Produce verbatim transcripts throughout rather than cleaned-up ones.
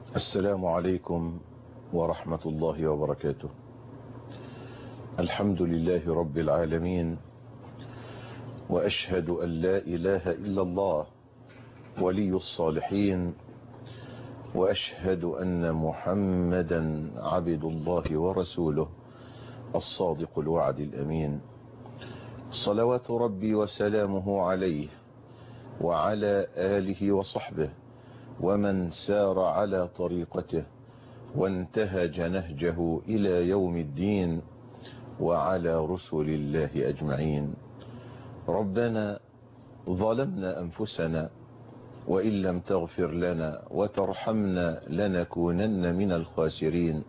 السلام عليكم ورحمة الله وبركاته. الحمد لله رب العالمين، وأشهد أن لا إله إلا الله ولي الصالحين، وأشهد أن محمدا عبد الله ورسوله الصادق الوعد الأمين، صلوات ربي وسلامه عليه وعلى آله وصحبه ومن سار على طريقته وانتهج نهجه إلى يوم الدين، وعلى رسل الله أجمعين. ربنا ظلمنا أنفسنا وإن لم تغفر لنا وترحمنا لنكونن من الخاسرين.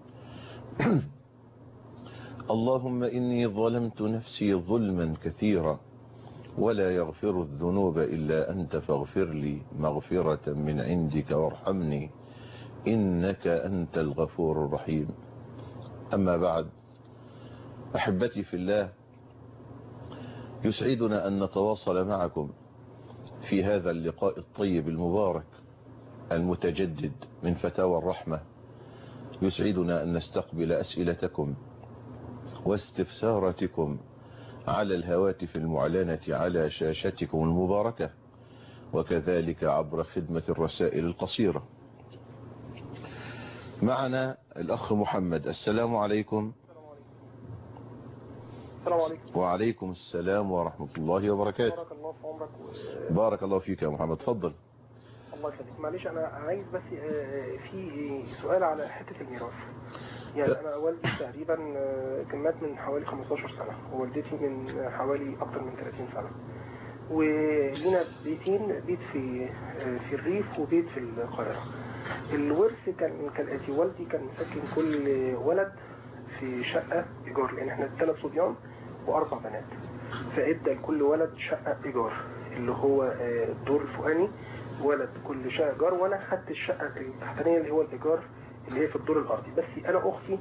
اللهم إني ظلمت نفسي ظلما كثيرا ولا يغفر الذنوب إلا أنت، فاغفر لي مغفرة من عندك وارحمني إنك أنت الغفور الرحيم. أما بعد، أحبتي في الله، يسعدنا أن نتواصل معكم في هذا اللقاء الطيب المبارك المتجدد من فتاوى الرحمة. يسعدنا أن نستقبل أسئلتكم واستفساراتكم على الهواتف المعلنة على شاشتكم المباركة، وكذلك عبر خدمة الرسائل القصيرة. معنا الأخ محمد. السلام عليكم. السلام عليكم. وعليكم السلام ورحمة الله وبركاته. بارك الله في عمرك و... بارك الله فيك يا محمد، تفضل. الله يخليك. معلش انا عايز بس في سؤال على حتة الميراث. يعني انا والدي تقريبا كان مات من حوالي خمستاشر سنة، ووالدتي من حوالي اكتر من ثلاثين سنة، ولينا بيتين، بيت في في الريف وبيت في القاهرة. الورث كان كالاتي: والدي كان مسكن كل ولد في شقة ايجار، لان احنا ثلاث صبيان واربع بنات، فادى لكل ولد شقة ايجار اللي هو الدور الفوقاني، ولد كل شقة ايجار، وانا خدت الشقة التحتانية اللي هو الايجار اللي هي في الدور الارضي. بس انا اختي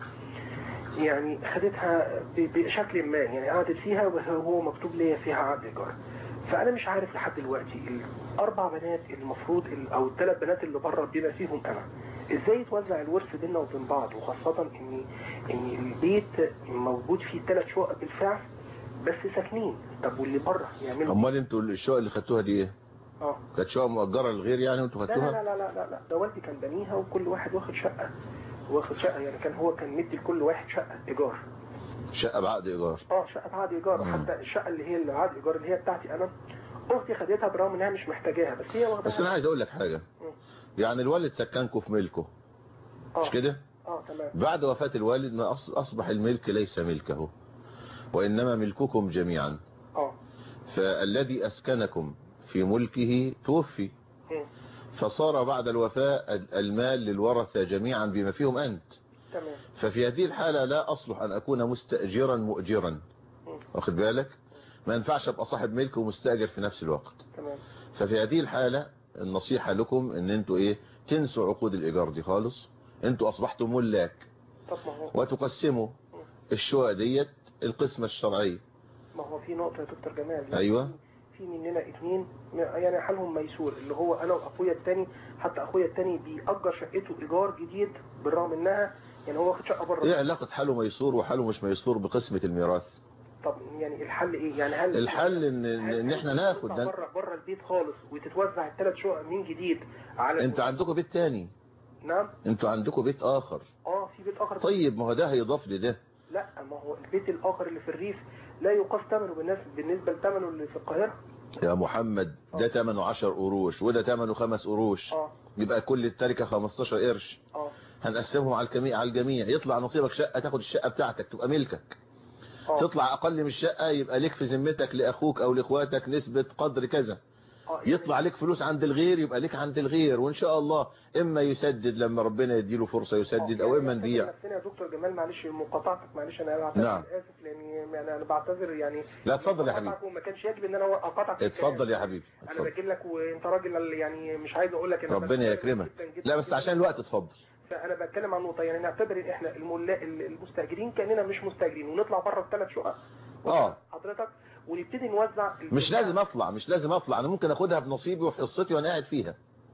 يعني خدتها بشكل ما، يعني قعدت فيها وهو مكتوب لي فيها عقد ايجار. فانا مش عارف لحد دلوقتي الاربع بنات المفروض او الثلاث بنات اللي بره بما فيهم انا، ازاي يتوزع الورث بيننا وبين بعض، وخاصة ان ان البيت موجود فيه ثلاث شقق بالفعل بس ساكنين. طب واللي بره يعملوا؟ امال انتوا الشقق اللي خدتوها دي ايه؟ اه كانت شقق مؤجره للغير يعني وانتوا خدتوها؟ لا لا لا لا لا ده والدي كان بنيها، وكل واحد واخد شقة واخد شقة يعني كان هو كان مدي لكل واحد شقة ايجار. شقه بعقد ايجار؟ اه شقة بعقد ايجار. حتى الشقة اللي هي اللي بعقد ايجار اللي هي بتاعتي انا، اختي خدتها برغم انها مش محتاجاها، بس هي واخدها. بس انا عايز اقول لك حاجه. م. يعني الوالد سكنكم في ملكه، آه. مش كده؟ اه تمام. بعد وفاة الوالد ما اصبح الملك ليس ملكه، وانما ملككم جميعا. اه فالذي اسكنكم في ملكه توفي، م. فصار بعد الوفاة المال للورثة جميعا بما فيهم انت. تمام. ففي هذه الحالة لا اصلح ان اكون مستأجرا مؤجرا، واخد بالك؟ ما ينفعش ابقى صاحب ملك ومستأجر في نفس الوقت. تمام. ففي هذه الحالة النصيحة لكم ان انتوا ايه، تنسوا عقود الايجار دي خالص. انتوا اصبحتوا ملاك، طب ما هو وتقسموا الشقق ديت القسمة الشرعية. ما هو في نقطة يا دكتور جمال. ايوه. في مننا اثنين يعني حالهم ميسور، اللي هو انا واخويا الثاني. حتى اخويا الثاني بيأجر شقته ايجار جديد بالرغم انها يعني هو واخد شقة بره. ايه علاقة حاله ميسور وحاله مش ميسور بقسمة الميراث؟ طب يعني الحل ايه؟ يعني هل الحل ان ان احنا ناخد بره بره البيت خالص وتتوزع الثلاث شقق من جديد على انت عندكم بيت تاني؟ نعم. انتوا عندكم بيت اخر؟ اه في بيت اخر. طيب ما هو ده هيضاف لده. لا ما هو البيت الاخر اللي في الريف لا يقاس ثمنه بالنسبه بالنسبه لثمنه اللي في القاهره يا محمد. ده ثمنه عشر قروش وده ثمنه خمس قروش. اه يبقى كل التركه خمستاشر قرش. اه هنقسمهم على الجميع على الجميع يطلع نصيبك شقه، تاخد الشقه بتاعتك تبقى ملكك. أوه. تطلع اقل من الشقه يبقى ليك في ذمتك لاخوك او لاخواتك نسبه قدر كذا. يطلع لك فلوس عند الغير يبقى لك عند الغير، وان شاء الله اما يسدد لما ربنا يديله فرصة يسدد او اما نبيع. نفسنا يا دكتور جمال معلش مقاطعتك، معلش انا بعتذر. نعم. اسف لاني يعني انا بعتذر يعني. لا اتفضل يا حبيبي. وما كانش يجب ان انا اقاطعك. اتفضل يا حبيبي. انا باجي لك وانت راجل يعني مش عايز اقول لك ان ربنا يكرمك. لا بس عشان الوقت اتفضل. فانا بتكلم عن نقطه، يعني نعتبر ان احنا المستاجرين كاننا مش مستاجرين ونطلع بره الثلاث شقق. اه حضرتك ونبتدي نوزع. مش لازم اطلع مش لازم اطلع انا ممكن اخدها بنصيبي وفي حصتي وانا قاعد فيها.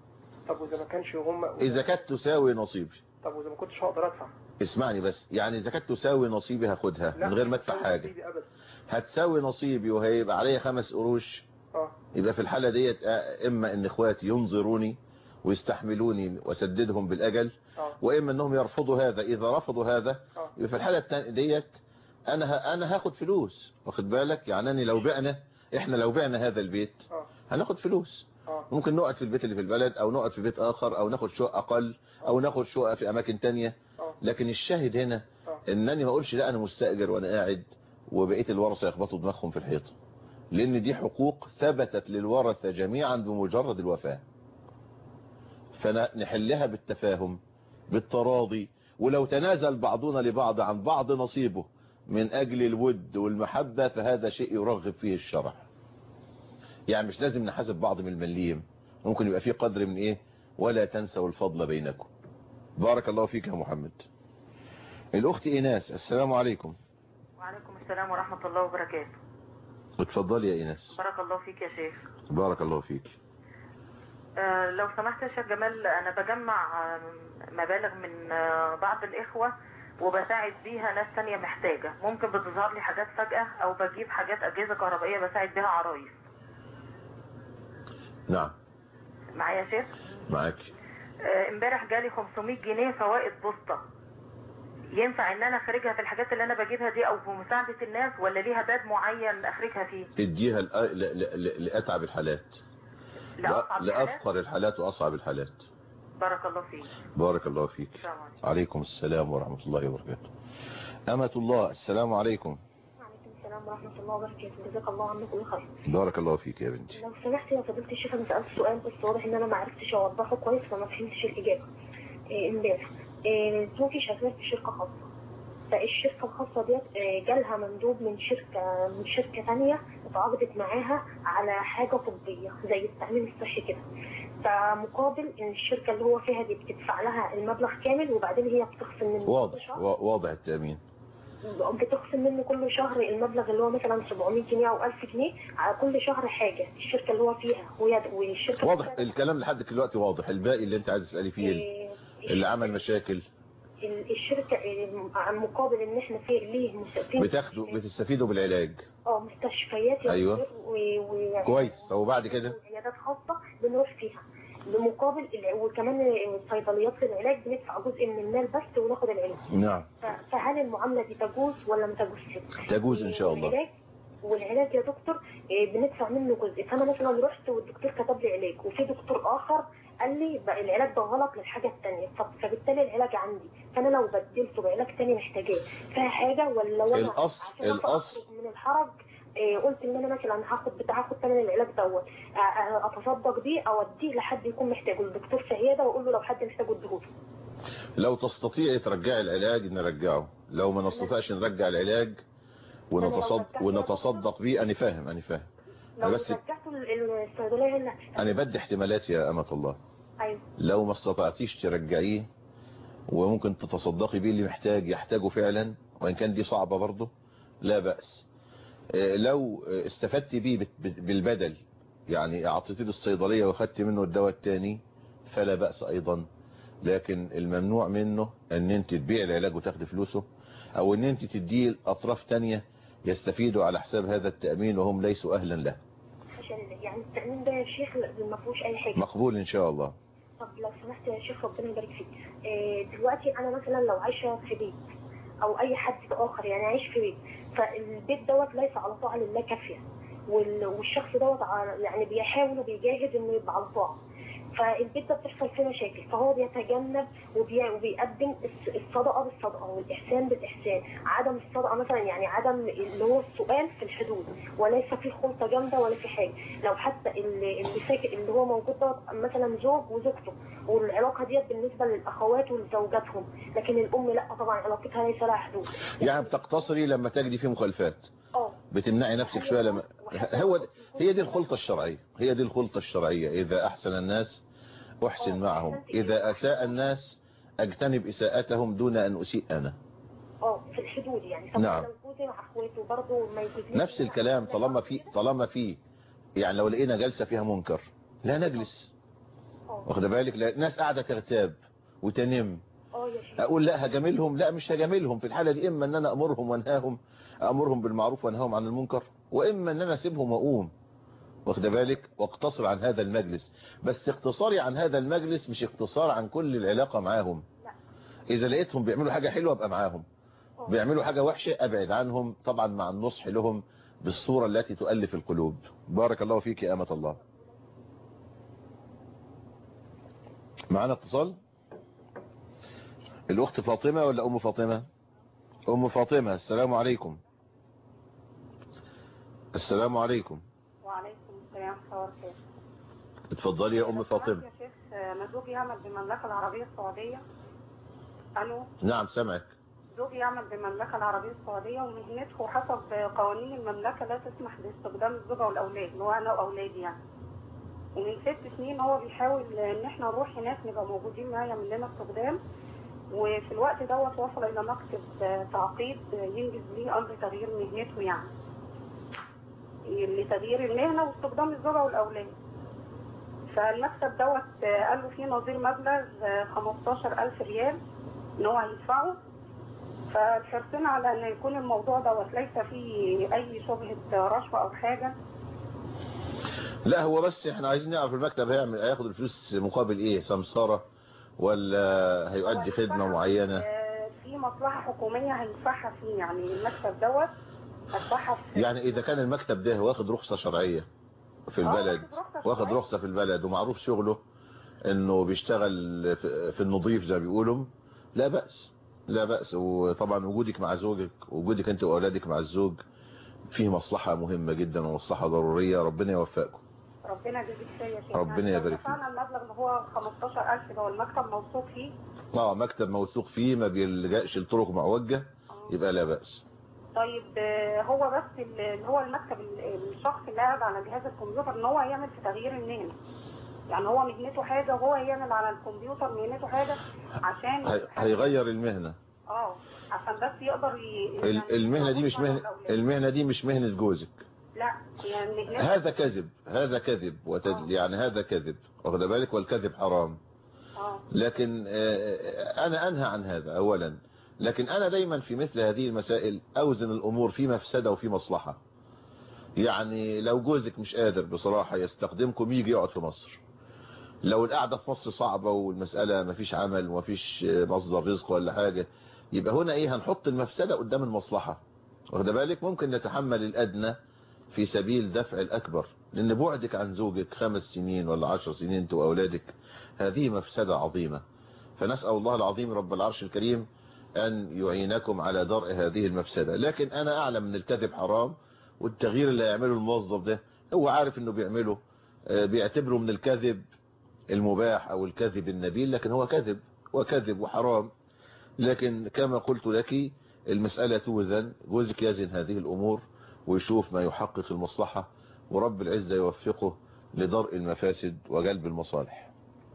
طب وإذا ما كانش هم إذا كانت تساوي نصيبي. طب وإذا ما كنتش هقدر أدفع؟ اسمعني بس، يعني إذا كانت تساوي نصيبي هاخدها من غير ما أدفع حاجة. هتساوي نصيبي وهيبقى عليا خمس قروش. اه يبقى في الحالة ديت إما إن إخواتي ينظروني ويستحملوني وسددهم بالأجل، اه وإما إنهم يرفضوا هذا. إذا رفضوا هذا اه يبقى في الحالة التانية ديت أنا ه... أنا هاخد فلوس، واخد بالك؟ يعني أنا لو بعنا إحنا لو بعنا هذا البيت اه هناخد فلوس. اه ممكن نقعد في البيت اللي في البلد، أو نقعد في بيت آخر، أو ناخد شقة أقل، أو ناخد شقة في أماكن تانية. اه لكن الشاهد هنا اه إنني ما أقولش لا أنا مستأجر وأنا قاعد وبقيت الورثة يخبطوا دماغهم في الحيط، لأن دي حقوق ثبتت للورثة جميعا بمجرد الوفاة. فنحلها بالتفاهم بالتراضي، ولو تنازل بعضنا لبعض عن بعض نصيبه من أجل الود والمحبة فهذا شيء يرغب فيه الشرع. يعني مش لازم نحاسب بعض من المليم، ممكن يبقى فيه قدر من إيه، ولا تنسوا الفضل بينكم. بارك الله فيك يا محمد. الأخت إيناس، السلام عليكم. وعليكم السلام ورحمة الله وبركاته. اتفضلي يا إيناس. بارك الله فيك يا شيخ. بارك الله فيك. آه لو سمحت يا شيخ جمال، أنا بجمع آه مبالغ من آه بعض الإخوة وبساعد بيها ناس تانية محتاجة. ممكن بتظهر لي حاجات فجأة، أو بجيب حاجات أجهزة كهربائية بساعد بيها عرايس. نعم معايا يا شيخ؟ معاك. امبارح آه جالي خمسمية جنيه فوائد بسطة. ينفع ان انا اخرجها في الحاجات اللي انا بجيبها دي او في مساعدة الناس، ولا ليها باب معين اخرجها فيه؟ اديها لأتعب الحالات، لأصعب لأفقر الحالات وأصعب الحالات. بارك الله فيك. بارك الله فيك. عليكم السلام ورحمة الله وبركاته. أمة الله، السلام عليكم. وعليكم السلام ورحمة الله وبركاته. جزاك الله عنك كل خير. بارك الله فيك يا بنتي. لو سمحت يا فضيلة الشيخ، انا سألت سؤال بس واضح ان انا ما عرفتش اوضحه كويس فما فهمتش الإجابة. امبارح إيه زوجي شغال في شركة خاصة، فالشركة الخاصة ديت جالها مندوب من شركة من شركة تانية اتعاقدت معاها على حاجة طبية زي التأمين الصحي كده، فمقابل ان الشركة اللي هو فيها دي بتدفع لها المبلغ كامل وبعدين هي بتخصم منه واضح واضح التأمين، بتخصم منه كل شهر المبلغ اللي هو مثلا سبعمية جنيه او ألف جنيه على كل شهر حاجة الشركة اللي هو فيها، والشركة واضح الكلام لحد دلوقتي واضح. الباقي اللي انت عايز تسألي فيه إيه اللي عمل مشاكل؟ الشركة مقابل ان احنا في ليه بتاخدوا بتستفيدوا بالعلاج. اه مستشفيات ايوه و... و... كويس. وبعد كده عيادات خاصة بنروح فيها بمقابل، وكمان الصيدليات في العلاج بندفع جزء من المال بس وناخد العلاج. نعم. فهل المعاملة دي تجوز ولا ما تجوزش؟ تجوز ان شاء الله. والعلاج والعلاج يا دكتور بندفع منه جزء، فانا مثلا رحت والدكتور كتب لي علاج وفي دكتور اخر قال لي بقى العلاج ده غلط للحاجة التانية، فبالتالي العلاج عندي، فانا لو بدلته بعلاج تاني محتاجاه فيها حاجة ولا وانا الاصل الاصل من الحرج إيه قلت ان انا مثلا هاخد بتاع هاخد ثمن العلاج دوت اتصدق بيه او اديه لحد يكون محتاجه، الدكتور في عياده واقول له لو حد محتاجه اديه. لو تستطيعي ترجعي العلاج نرجعه، لو ما نستطيعش نرجع العلاج ونتصدق ونتصدق بيه. انا فاهم انا فاهم لو بس رجعته الصيدليه اللي انا بدي احتمالات يا امة الله. ايوه لو ما استطعتيش ترجعيه وممكن تتصدقي بيه اللي محتاج يحتاجه فعلا، وان كان دي صعبة برضه لا بأس. لو استفدت بيه بالبدل، يعني اعطيتيه للصيدلية واخدت منه الدواء التاني فلا بأس ايضا. لكن الممنوع منه ان انت تبيع العلاج وتاخد فلوسه، او ان انت تديه اطراف تانية يستفيدوا على حساب هذا التأمين وهم ليسوا اهلا له. يعني التأمين ده يا شيخ ما فيهوش اي حاجة؟ مقبول ان شاء الله. طب لو سمحت يا شيخ ربنا يبارك فيك، دلوقتي انا مثلا لو عايشة في بيت او اي حد اخر يعني عايش في بيت، فالبيت دوت ليس على طاعة لله كافية، والشخص دوت يعني بيحاول وبيجاهد انه يبقى على طاعة، فالبيت ده بتحصل فيه مشاكل فهو بيتجنب وبيقدم الصدقة بالصدقة والإحسان بالإحسان، عدم الصدقة مثلا يعني عدم اللي هو السؤال في الحدود، وليس في خلطة جامدة ولا في حاجة. لو حتى اللي اللي ساكن اللي هو موجود ده مثلا زوج وزوجته والعلاقة ديت بالنسبة للأخوات ولزوجاتهم، لكن الأم لا طبعا علاقتها ليس لها حدود. يعني بتقتصري لما تجدي فيه مخالفات، اه بتمنعي نفسك شوية لما هو هي دي الخلطة الشرعية، هي دي الخلطة الشرعية. إذا أحسن الناس أحسن معهم، إذا أساء الناس أجتنب إساءتهم دون أن أسيء أنا. اه في الحدود يعني. نعم. لو جوزي مع اخواته برضه ما يجوزليش نفس الكلام. طالما في طالما في يعني لو لقينا جلسة فيها منكر لا نجلس. اه واخد بالك؟ لا ناس قاعدة تغتاب وتنم، اه يا شيخ. اقول لا هجاملهم؟ لا مش هجاملهم في الحالة دي. اما ان انا امرهم وانهاهم، امرهم بالمعروف وانهاهم عن المنكر، واما ان انا اسيبهم واقوم، واخد بالك، واقتصر عن هذا المجلس. بس اقتصاري عن هذا المجلس مش اقتصار عن كل العلاقة معاهم. لا. اذا لقيتهم بيعملوا حاجة حلوة ابقى معاهم، اه. بيعملوا حاجة وحشة ابعد عنهم، طبعا مع النصح لهم بالصورة التي تؤلف القلوب. بارك الله فيك يا أمة الله. معنا اتصال. الأخت فاطمة ولا أم فاطمة؟ أم فاطمة. السلام عليكم. السلام عليكم. وعليكم السلام ورحمة الله وبركاته. اتفضلي يا أم فاطمة. يا شيخ أنا زوجي يعمل بالمملكة العربية السعودية. ألو. نعم سامعك. زوجي يعمل بالمملكة العربية السعودية ومهنته حسب قوانين المملكة لا تسمح باستخدام الزوجة والأولاد، اللي هو أنا وأولادي يعني. ومن ست سنين هو بيحاول إن إحنا نروح هناك نبقى موجودين معاه يعمل لنا استخدام، وفي الوقت دوت وصل إلى مكتب تعقيد ينجز ليه أمر تغيير مهنته يعني. لتغيير المهنة واستخدام الزوجة والأولاد. فالمكتب دوت قال له فيه نظير مبلغ خمستاشر ألف ريال إن هو هيدفعه. فحرصنا على أن يكون الموضوع دوت ليس فيه أي شبهة رشوة أو حاجة. لا هو بس احنا عايزين نعرف المكتب هيعمل هياخد الفلوس مقابل ايه؟ سمسارة ولا هيؤدي خدمة معينة؟ في مصلحة حكومية هيدفعها فيه يعني المكتب دوت هيدفعها فيه. يعني إذا كان المكتب ده واخد رخصة شرعية في البلد، واخد رخصة في البلد ومعروف شغله انه بيشتغل في النظيف زي ما بيقولوا، لا بأس لا بأس. وطبعا وجودك مع زوجك، وجودك انت واولادك مع الزوج فيه مصلحة مهمة جدا ومصلحة ضرورية. ربنا يوفقكم. ربنا يجزيك خير يا شيخ. ربنا يبارك فيك. فعلا المبلغ اللي هو خمستاشر ألف ده المكتب موثوق فيه. اه مكتب موثوق فيه ما بيلجأش لطرق معوجة يبقى لا بأس. طيب هو بس اللي هو المكتب الشخص اللي قاعد على جهاز الكمبيوتر ان هو يعمل في تغيير المهنه، يعني هو مهنته حاجه وهو يعمل على الكمبيوتر مهنته حاجه عشان هيغير المهنه. اه عشان بس يقدر ي... يعني المهنه دي مش مهنه المهنه دي مش مهنه جوزك. لا يعني هذا كذب هذا كذب وتد... يعني هذا كذب، واخد بالك، والكذب حرام. اه لكن انا انهى عن هذا اولا. لكن انا دايما في مثل هذه المسائل اوزن الامور في مفسده وفي مصلحه. يعني لو جوزك مش قادر بصراحه يستخدمكم يجي يقعد في مصر. لو القعده في مصر صعبه والمساله مفيش عمل ومفيش مصدر رزق ولا حاجه، يبقى هنا ايه؟ هنحط المفسده قدام المصلحه، واخد بالك. ممكن نتحمل الادنى في سبيل دفع الاكبر، لان بعدك عن زوجك خمس سنين ولا عشر سنين انت واولادك هذه مفسده عظيمه. فنسال الله العظيم رب العرش الكريم أن يعينكم على درء هذه المفسدة. لكن أنا أعلم أن الكذب حرام، والتغيير اللي يعمله الموظف ده هو عارف أنه بيعمله، بيعتبره من الكذب المباح أو الكذب النبيل، لكن هو كذب وكذب وحرام. لكن كما قلت لك المسألة توزن، جوزك يزن هذه الأمور ويشوف ما يحقق المصلحة، ورب العزة يوفقه لدرء المفاسد وجلب المصالح.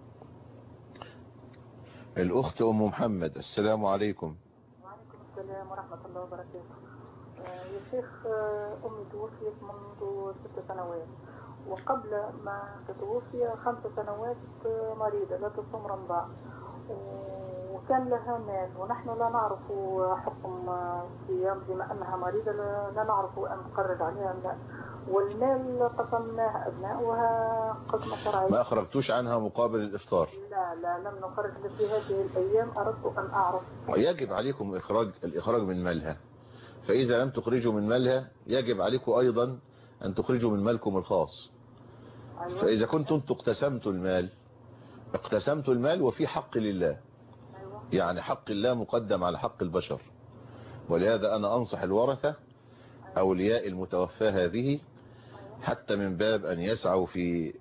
الأخت أم محمد. السلام عليكم. وعليكم السلام ورحمة الله وبركاته. يا شيخ أمي توفيت منذ ست سنوات، وقبل ما تتوفي خمس سنوات مريضة لا تصوم رمضان، وكان لها مال ونحن لا نعرف حكم صيام بما أنها مريضة، لا نعرف أن نقرر عليها لا. والمال قسمناه أبنائها قسمة شرعية. ما أخرجتوش عنها مقابل الإفطار؟ لا لا لم نخرج في هذه الأيام. أردت أن أعرف. ويجب عليكم إخراج الإخراج من مالها، فإذا لم تخرجوا من مالها يجب عليكم أيضا أن تخرجوا من مالكم الخاص. أيوة. فإذا كنتم اقتسمتوا المال اقتسمتوا المال وفي حق لله. أيوة. يعني حق الله مقدم على حق البشر، ولهذا أنا أنصح الورثة أولياء المتوفى هذه حتى من باب أن يسعوا في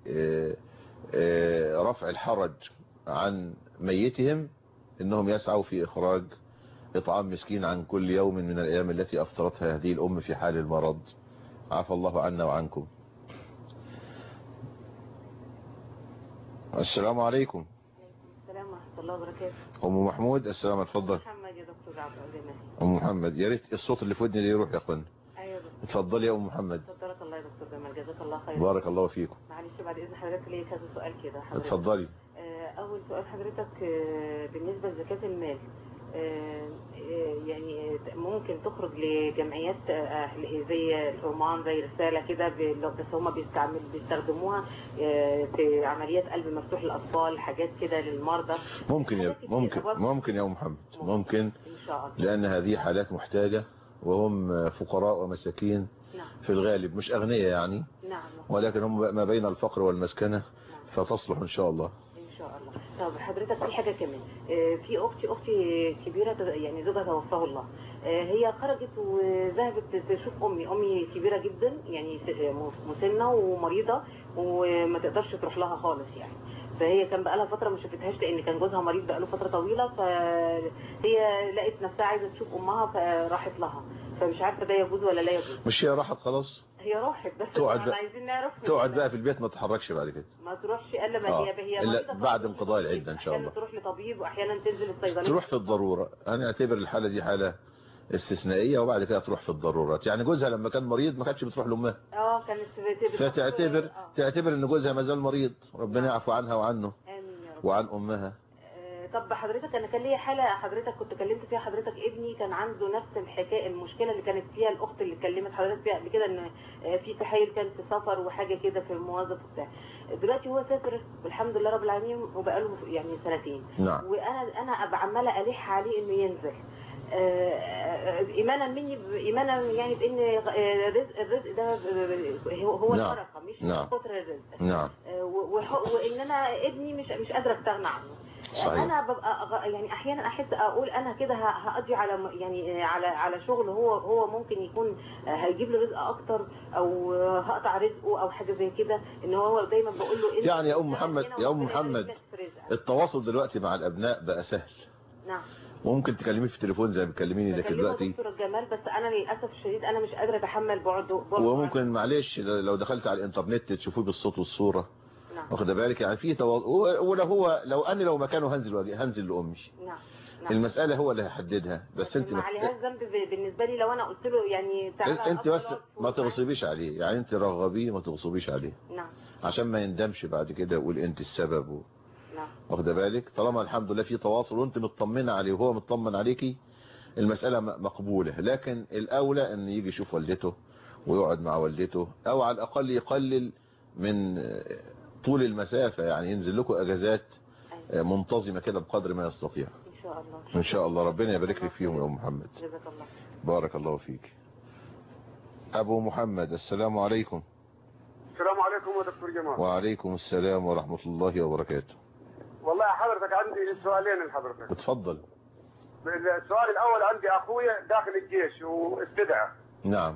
رفع الحرج عن ميتهم، إنهم يسعوا في إخراج إطعام مسكين عن كل يوم من الأيام التي أفطرتها هذه الأم في حال المرض. عفى الله عنا وعنكم. السلام عليكم. السلام ورحمة الله وبركاته. أم محمود. السلام. اتفضل. محمد يا دكتور عبد العزيز. أم محمد يا ريت الصوت اللي في ودني ده يروح يا أخوان. ايوه دكتور. اتفضلي يا أم محمد. اتفضلك الله يا دكتور جمال، جزاك الله خير. بارك الله فيكم. معلش بعد اذن حضرتك ليه كذا سؤال كده حضرتك. اتفضلي. آه أول سؤال حضرتك بالنسبة لزكاة المال، يعني ممكن تخرج لجمعيات زي الأورمان زي رسالة كده، بس هم بيستعمل بيستخدموها في عمليات قلب مفتوح للأطفال، حاجات كده للمرضى. ممكن يا ممكن ممكن يا محمد ممكن إن شاء الله، لأن هذه حالات محتاجة وهم فقراء ومساكين. نعم. في الغالب مش أغنياء يعني. نعم. ولكن هم ما بين الفقر والمسكنة. نعم. فتصلح إن شاء الله. إن شاء الله. طب حضرتك في حاجة كمان، في أختي أختي كبيرة يعني زوجها توفاه الله، هي خرجت وذهبت تشوف أمي أمي كبيرة جدا يعني مسنة ومريضة وما تقدرش تروح لها خالص يعني، فهي كان بقالها فترة ما شافتهاش لأن كان جوزها مريض بقاله فترة طويلة، فهي لقت نفسها عايزة تشوف أمها فراحت لها، فمش عارفة ده يجوز ولا لا يجوز. مش هي راحت خلاص؟ هي راحت بس احنا عايزين نعرف تقعد بقى في البيت ما تتحركش بعد كده، ما تروحش الا ما آه. هي هي مريضة بعد انقضاء العدة ان شاء الله، تروح لطبيب واحيانا تنزل الصيدليه تروح في الضرورة. انا اعتبر الحالة دي حالة استثنائية وبعد كده تروح في الضرورات. يعني جوزها لما كان مريض ما كانتش بتروح لامها، اه كانت فتعتبر آه. تعتبر ان جوزها ما زال مريض، ربنا يعفو عنها وعنه امين يا رب وعن امها. طب حضرتك انا كان ليا حاله حضرتك كنت كلمت فيها حضرتك، ابني كان عنده نفس الحكايه المشكله اللي كانت فيها الاخت اللي كلمت حضرتك فيها قبل كده، ان في تحايل كان في سفر وحاجه كده في الموظف وبتاع. دلوقتي هو سافر والحمد لله رب العالمين وبقاله يعني سنتين. نعم. وانا انا عماله الح عليه انه ينزل ايمانا مني ايمانا يعني بان الرزق الرزق ده هو نعم. البركه مش نعم. كتر الرزق. نعم. وان انا ابني مش مش قادره استغنى عنه. صحيح. انا ببقى يعني احيانا احس اقول انا كده هقضي على يعني على على شغل هو هو ممكن يكون هيجيب لي رزق اكتر او هقطع رزقه او حاجه زي كده، ان هو دايما بقول له يعني يا ام محمد يا ام محمد التواصل دلوقتي مع الابناء بقى سهل. نعم. ممكن تكلميه في التليفون زي ما بتكلميني ده دلوقتي. دكتور الجمال بس انا للاسف الشديد انا مش قادره اتحمل بعده. وممكن معلش لو دخلت على الانترنت تشوفوه بالصوت والصوره. نعم. واخد بالك يعني في تواصل، ولو هو لو انا لو مكانه هنزل هنزل لامي. نعم. نعم. المساله هو اللي هيحددها، بس انت ما عليهاش ذنب بالنسبه لي لو انا قلت له يعني تعالى انت بس ما تغصبيش عليه، يعني انت رغبيه ما تغصبيش عليه. نعم. عشان ما يندمش بعد كده يقول انت السبب و... نعم. واخد بالك طالما الحمد لله في تواصل وانت مطمنه عليه وهو مطمن عليكي المساله مقبوله، لكن الاولى ان يجي يشوف والدته ويقعد مع والدته، او على الاقل يقلل من طول المسافة، يعني ينزل لكم اجازات منتظمة كده بقدر ما يستطيع. ان شاء الله ان شاء الله ربنا يبارك لك فيهم يا ام محمد. جزاك الله. بارك الله فيك. ابو محمد السلام عليكم. السلام عليكم يا دكتور جمال. وعليكم السلام ورحمة الله وبركاته. والله حضرتك عندي سؤالين لحضرتك. اتفضل. السؤال الاول عندي اخويا داخل الجيش واستدعى. نعم.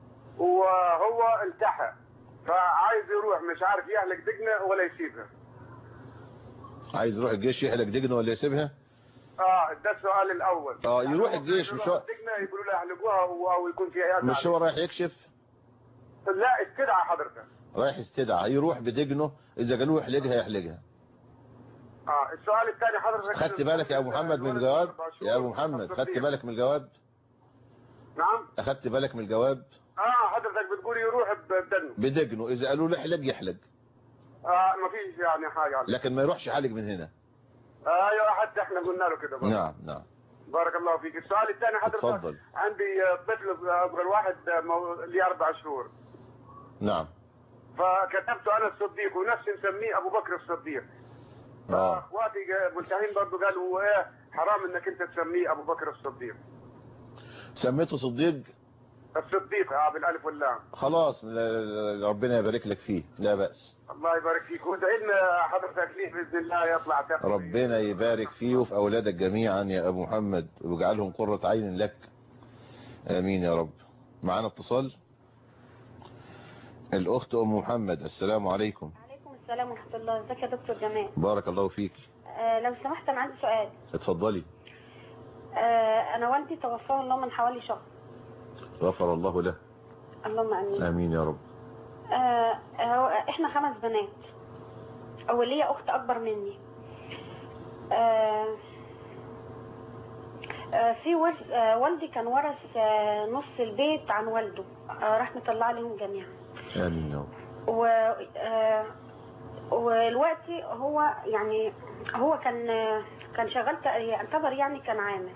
وهو التحى فعايز يروح مش عارف يحلق دقنه ولا يسيبها. عايز يروح الجيش يحلق دقنه ولا يسيبها؟ اه ده السؤال الاول. اه يروح الجيش مش هو دقنه يقولوا له يحلقوها او يكون في عيادة. مش هو رايح يكشف؟ لا استدعى حضرتك. رايح استدعى يروح بدقنه، اذا قالوا يحلقها يحلقها. اه السؤال الثاني حضرتك خدت بالك يا ابو محمد من الجواب؟ يا ابو محمد خدت بالك من الجواب؟ نعم. اخدت بالك من الجواب؟ اه حضرتك بتقول يروح بدقنه. بدقنه اذا قالوا له احلق يحلق. اه ما فيش يعني حاجه عليك. لكن ما يروحش يحلق من هنا. ايوه آه حتى احنا قلنا له كده. نعم نعم. بارك الله فيك. السؤال الثاني حضرتك اتفضل. عندي طفل اصغر واحد لي اربع شهور. نعم. فكتبت انا الصديق ونفسي مسميه ابو بكر الصديق. اه اخواتي ملتحين برضه قالوا ايه حرام انك انت تسميه ابو بكر الصديق. سميته صديق؟ الصديق اه بالالف واللام. خلاص ربنا يبارك لك فيه لا بأس. الله يبارك فيك وادعي لنا حضرتك ليه باذن الله يطلع تقوى. ربنا يبارك فيه وفي اولادك جميعا يا ابو محمد ويجعلهم قرة عين لك. امين يا رب. معانا اتصال الاخت ام محمد. السلام عليكم. وعليكم السلام ورحمه الله. ازيك يا دكتور جمال؟ بارك الله فيك. آه لو سمحت انا عندي سؤال. اتفضلي. آه انا والدي توفاه الله من حوالي شهر. غفر الله له. اللهم امين. امين يا رب. آه احنا خمس بنات وليا اخت اكبر مني. آه آه في ورث آه والدي كان ورث آه نص البيت عن والده آه رحمه الله عليهم جميعا. امين يا رب. و آه ودلوقتي هو يعني هو كان كان شغال ت- يعتبر يعني كان عامل،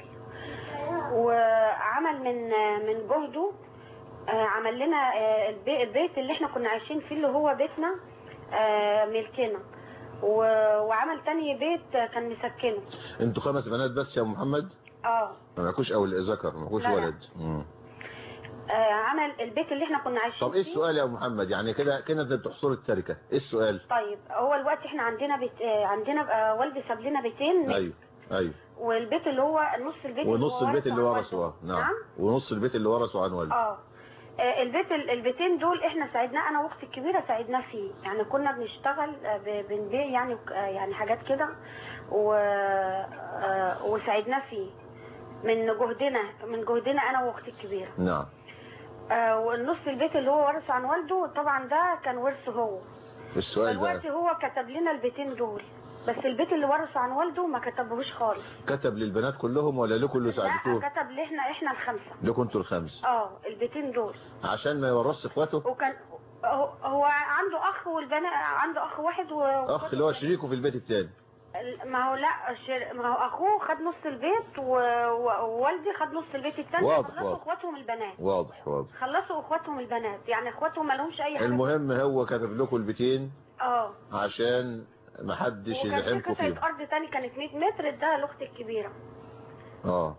وعمل من من جهده، آه، عمل لنا آه، البي- البيت اللي احنا كنا عايشين فيه اللي هو بيتنا آه، ملكنا، و- وعمل تاني بيت آه، كان مسكنه. انتوا خمس بنات بس يا محمد؟ اه ما معكوش اول ذكر، ما معكوش لا، لا. ولد. مم. آه، عمل البيت اللي احنا كنا عايشين طب ايه فيه. السؤال يا ابو محمد؟ يعني كده كده انت بتحصر التركه، ايه السؤال؟ طيب هو الوقت احنا عندنا بيت آه، عندنا آه، والدي ساب لنا بيتين، ايوه ايوه. والبيت اللي هو نص البيت ونص اللي هو البيت اللي ورثه عن ورثه. والده. اه نعم. ونص البيت اللي ورثه عن والده. اه آه، البيت ال- البيتين دول احنا ساعدناه انا واختي الكبيره، ساعدناه فيه، يعني كنا بنشتغل آه، ب- بنبيع يعني آه، يعني حاجات كده، و آه، وساعدناه فيه من جهدنا من جهدنا انا واختي الكبيره. نعم. آه، والنص البيت اللي هو ورثه عن والده طبعا ده كان ورثه هو. السؤال بقى، دلوقتي هو كتب لنا البيتين دول، بس البيت اللي ورثه عن والده ما كتبهوش خالص. كتب للبنات كلهم ولا لكم اللي لا ساعدتوه؟ كتب لي احنا احنا الخمسه. لكم انتوا الخمس. اه البيتين دول عشان ما يورثش اخواته؟ وكان هو هو عنده اخ، والبنات عنده اخ واحد و... اخ اللي هو شريكه في البيت الثاني. ما هو لا شر... ما هو اخوه خد نص البيت و... و- ووالدي خد نص البيت الثاني. واضح خلصوا واضح. اخواتهم البنات. واضح واضح. خلصوا اخواتهم البنات، يعني اخواتهم ما لهمش اي حاجه. المهم هو كتب لكم البيتين اه عشان ما حدش وكان في يلحمكم قطعه فيهم. ارض ثاني كانت مية متر اداها لاختي الكبيره. اه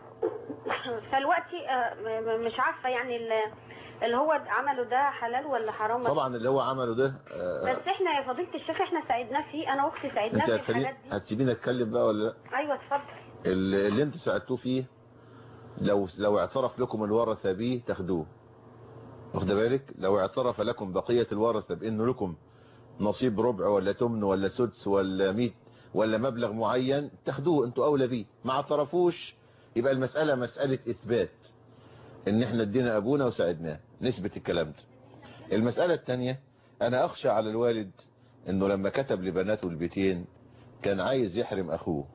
فالوقتي آه، م- م- مش عارفه يعني ال- اللي هو عمله ده حلال ولا حرام. طبعا اللي هو عمله ده آه بس احنا يا فضيله الشيخ احنا ساعدناه فيه، انا واختي ساعدناه انت في هتخليني الحاجات دي. هتسيبيني اتكلم بقى ولا لا؟ ايوه اتفضل. اللي, اللي انتوا ساعدتوه فيه لو لو اعترف لكم الورثه بيه تاخدوه، واخد بالك؟ لو اعترف لكم بقيه الورثه بانه لكم نصيب ربع ولا تمن ولا سدس ولا ميت ولا مبلغ معين تاخدوه، انتوا اولى بيه. ما اعترفوش يبقى المساله مساله اثبات ان احنا ادينا ابونا وساعدناه، نثبت الكلام ده. المساله الثانيه، انا اخشى على الوالد انه لما كتب لبناته البيتين كان عايز يحرم اخوه،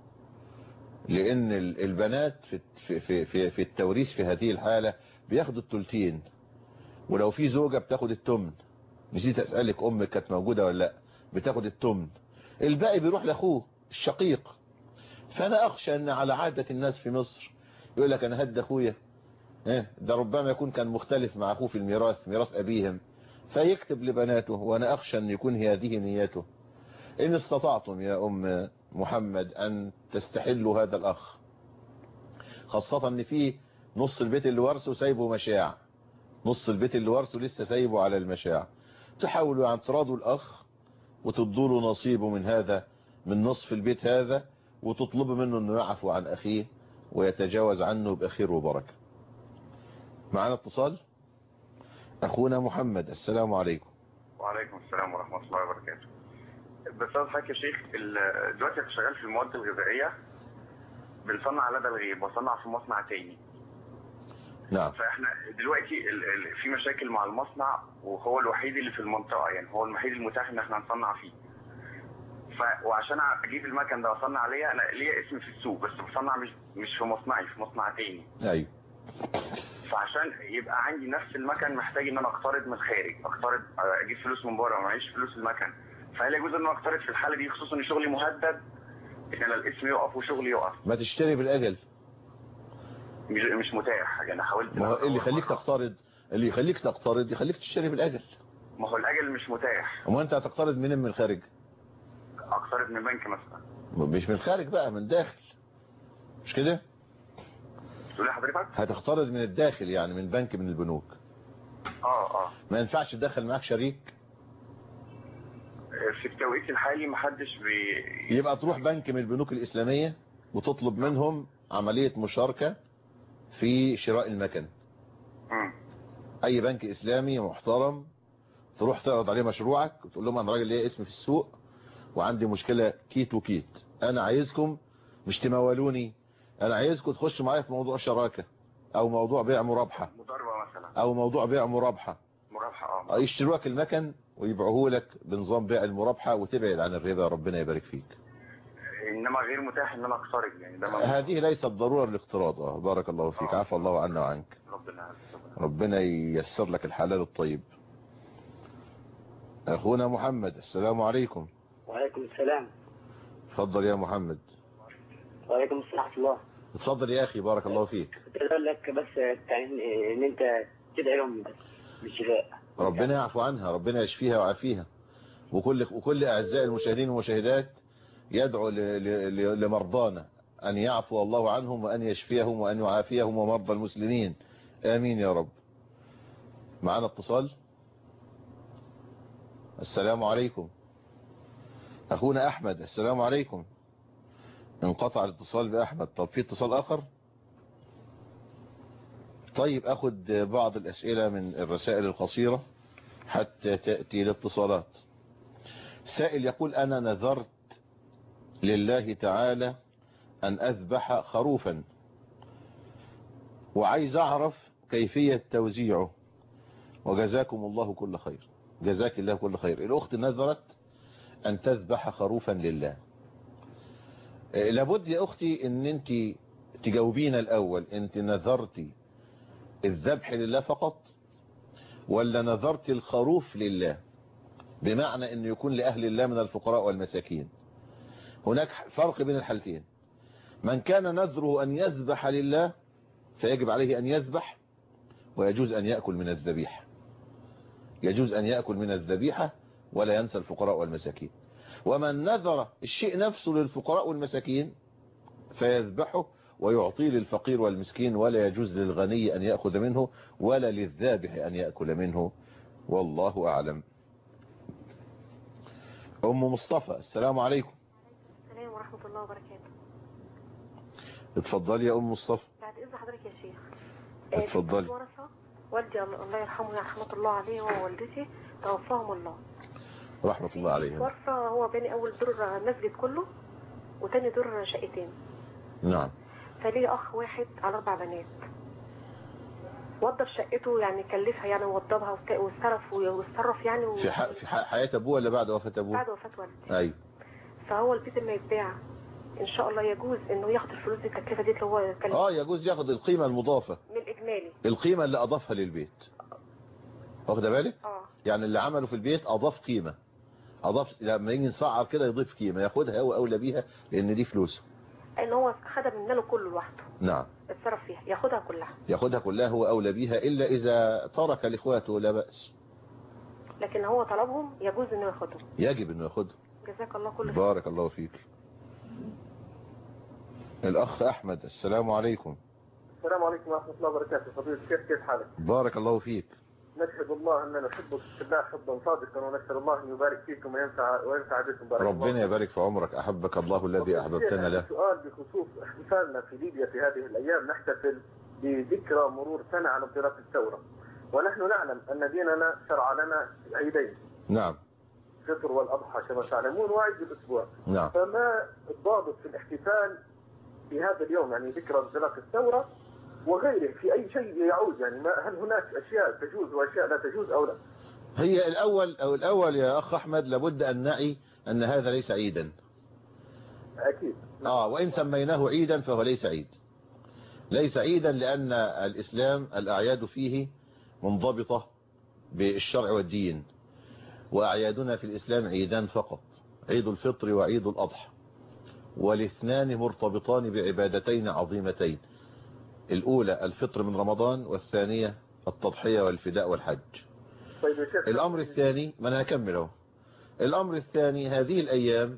لان البنات في في في في التوريث في هذه الحاله بياخدوا الثلثين، ولو في زوجه بتاخد الثمن. نسيت اسالك امك كانت موجوده ولا لا؟ بتاخد الثمن، الباقي بيروح لاخوه الشقيق. فانا اخشى ان على عاده الناس في مصر يقول لك انا هدي اخويا، ايه ده ربما يكون كان مختلف مع اخوه في الميراث، ميراث ابيهم، فيكتب لبناته. وانا اخشى ان يكون هذه نيته. ان استطعتم يا ام محمد ان تستحلوا هذا الاخ، خاصة ان في نص البيت اللي ورثه سايبه مشاع، نص البيت اللي ورثه لسه سايبه على المشاع، تحاولوا عن تراضوا الاخ وتدوا له نصيبه من هذا، من نصف البيت هذا، وتطلبوا منه انه يعفو عن اخيه ويتجاوز عنه بخير وبركة. معنا اتصال. اخونا محمد، السلام عليكم. وعليكم السلام ورحمة الله وبركاته. بس أنا حضرتك يا شيخ، دلوقتي أنا شغال في المواد الغذائية، بنصنع لدى الغيب، بصنع في مصنع تاني. نعم. فاحنا دلوقتي ال ال في مشاكل مع المصنع، وهو الوحيد اللي في المنطقة، يعني هو الوحيد المتاح ان احنا نصنع فيه. ف وعشان اجيب المكن ده واصنع عليه، انا ليا اسم في السوق، بس بصنع مش مش في مصنعي، في مصنع تاني. ايوه. فعشان يبقى عندي نفس المكن محتاج ان انا اقترض من الخارج، اقترض اجيب فلوس من بره، معيش فلوس المكن. فهل يجوز ان انا اقترض في الحالة دي، خصوصا ان شغلي مهدد ان انا الاسم يقف وشغلي يقف؟ ما تشتري بالاجل. مش مش متاح يعني. حاولت. ما هو اللي يخليك تقترض، اللي يخليك تقترض يخليك تشتري بالاجل. ما هو الاجل مش متاح. وما انت هتقترض منين؟ من الخارج؟ اقترض من بنك مثلا. مش من الخارج بقى، من داخل، مش كده؟ تقول لي حضرتك هتقترض من الداخل، يعني من بنك من البنوك. اه اه ما ينفعش تدخل معاك شريك في التوقيت الحالي؟ محدش بي... يبقى تروح بنك من البنوك الإسلامية وتطلب منهم عملية مشاركة في شراء المكن. م. اي بنك اسلامي محترم، تروح تعرض عليه مشروعك وتقول لهم انا راجل ليا اسم في السوق وعندي مشكلة كيت وكيت، انا عايزكم مش تمولوني، انا عايزكم تخشوا معايا في موضوع شراكة او موضوع بيع مرابحة، مضاربة مثلا، او موضوع بيع مرابحة مرابحة اه يشتروك المكن ويبيعوه لك بنظام بيع المرابحة وتبعد عن الربا، ربنا يبارك فيك. انما غير متاح ان انا اقترض يعني. ده هذه ليست ضرورة الاقتراض. اه بارك الله فيك، عفى الله عنا وعنك. ربنا ربنا ييسر لك الحلال الطيب. أخونا محمد، السلام عليكم. وعليكم السلام. اتفضل يا محمد. وعليكم السلام ورحمة الله. اتفضل يا أخي، بارك الله فيك. كنت أقول لك بس إن أنت تدعي لهم بالشفاء. ربنا يعفو عنها، ربنا يشفيها ويعافيها، وكل وكل أعزائي المشاهدين والمشاهدات يدعو لمرضانا أن يعفو الله عنهم وأن يشفيهم وأن يعافيهم ومرضى المسلمين، آمين يا رب. معنا اتصال. السلام عليكم. أخونا أحمد، السلام عليكم. انقطع الاتصال بأحمد. طب في اتصال آخر؟ طيب أخذ بعض الأسئلة من الرسائل القصيرة حتى تأتي الاتصالات. سائل يقول: أنا نذرت لله تعالى أن أذبح خروفا وعايز أعرف كيفية توزيعه، وجزاكم الله كل خير. جزاك الله كل خير. الأخت نذرت أن تذبح خروفا لله. لابد يا أختي أن أنت تجاوبين الأول، أنت نذرتي الذبح لله فقط ولا نذرت الخروف لله، بمعنى أنه يكون لأهل الله من الفقراء والمساكين؟ هناك فرق بين الحالتين. من كان نذره أن يذبح لله فيجب عليه أن يذبح، ويجوز أن يأكل من الذبيحة، يجوز أن يأكل من الذبيحة ولا ينسى الفقراء والمساكين. ومن نذر الشيء نفسه للفقراء والمساكين فيذبحه ويعطيه للفقير والمسكين، ولا يجوز للغني أن يأخذ منه ولا للذابح أن يأكل منه، والله أعلم. أم مصطفى، السلام عليكم. السلام ورحمة الله وبركاته. اتفضلي يا أم مصطفى. بعد إذن حضرتك يا شيخ. اتفضلي. ورثة والدي الله يرحمه رحمة الله عليه ووالدتي توفاهم الله رحمة الله عليهم. ورثة هو بني أول دور مسجد كله وتاني دور شقتين. نعم. فليه أخ واحد على أربع بنات، وضب شقته يعني كلفها يعني ووضبها واسترف واتصرف يعني و... في حق في حق حياة أبوه ولا بعد وفاة أبوه؟ بعد وفاة والدي. أيوه. فهو البيت لما يتباع إن شاء الله يجوز إنه ياخد الفلوس دي التكلفة دي اللي هو كلفها. آه يجوز ياخد القيمة المضافة من الإجمالي، القيمة اللي أضافها للبيت. واخده بالك؟ اه يعني اللي عمله في البيت أضاف قيمة، أضاف لما يجي نسعر كده يضيف قيمة، ياخدها هو أولى بيها لأن دي فلوسه. إن هو خدها من ماله كله لوحده. نعم. اتصرف فيها، ياخدها كلها. ياخدها كلها هو أولى بيها، إلا إذا ترك لإخواته لا بأس. لكن هو طلبهم يجوز إنه ياخدهم. يجب إنه ياخدهم. جزاك الله كل خير. بارك الله فيك. الأخ أحمد، السلام عليكم. السلام عليكم ورحمة الله وبركاته. فضيلة الشيخ كيف حالك؟ بارك الله فيك. نشهد الله أننا نحبك في الله حبا صادقا، ونسأل الله أن يبارك فيكم وينفع وينفع بكم. بارك ربنا الله. يبارك في عمرك، أحبك الله الذي أحببتنا له. سؤال بخصوص احتفالنا في ليبيا في هذه الأيام، نحتفل بذكرى مرور سنة على انطلاق الثورة، ونحن نعلم أن ديننا شرع لنا عيدين. نعم. الفطر والأضحى كما تعلمون، وعيد الأسبوع. نعم. فما الضابط في الاحتفال في هذا اليوم، يعني ذكرى انطلاق الثورة وغيره، في أي شيء يعود؟ يعني ما هل هناك أشياء تجوز وأشياء لا تجوز أو لا؟ هي الأول أو الأول يا أخ أحمد لابد أن نعي أن هذا ليس عيدا. أكيد. آه وإن سميناه عيدا فهو ليس عيد. ليس عيدا لأن الإسلام الأعياد فيه منضبطة بالشرع والدين، وأعيادنا في الإسلام عيدان فقط، عيد الفطر وعيد الأضحى، والاثنان مرتبطان بعبادتين عظيمتين، الأولى الفطر من رمضان، والثانية التضحية والفداء والحج. طيب يا شيخ، الأمر الثاني ما أنا هكمله. الأمر الثاني هذه الأيام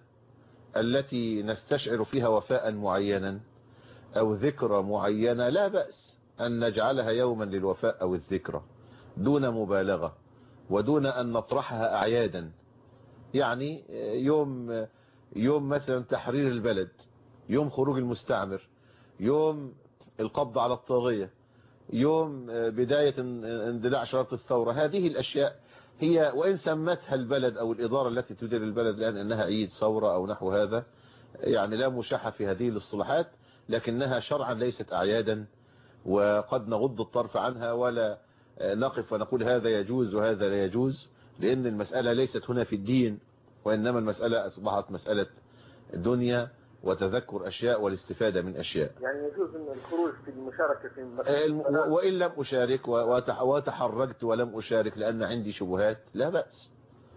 التي نستشعر فيها وفاء معينا أو ذكرى معينة لا بأس أن نجعلها يوما للوفاء أو الذكرى دون مبالغة ودون أن نطرحها أعيادا. يعني يوم يوم مثلا تحرير البلد، يوم خروج المستعمر، يوم القبض على الطاغية، يوم بداية اندلاع شرارة الثورة، هذه الأشياء هي وإن سمتها البلد أو الإدارة التي تدير البلد الآن أنها عيد ثورة أو نحو هذا، يعني لا مشاحة في هذه الاصطلاحات، لكنها شرعا ليست أعيادا، وقد نغض الطرف عنها ولا نقف ونقول هذا يجوز وهذا لا يجوز، لأن المسألة ليست هنا في الدين، وإنما المسألة أصبحت مسألة دنيا وتذكر أشياء والاستفادة من أشياء. يعني يجوز أن الخروج في المشاركة في الم... وإن لم أشارك وتحرجت ولم أشارك لأن عندي شبهات لا بأس.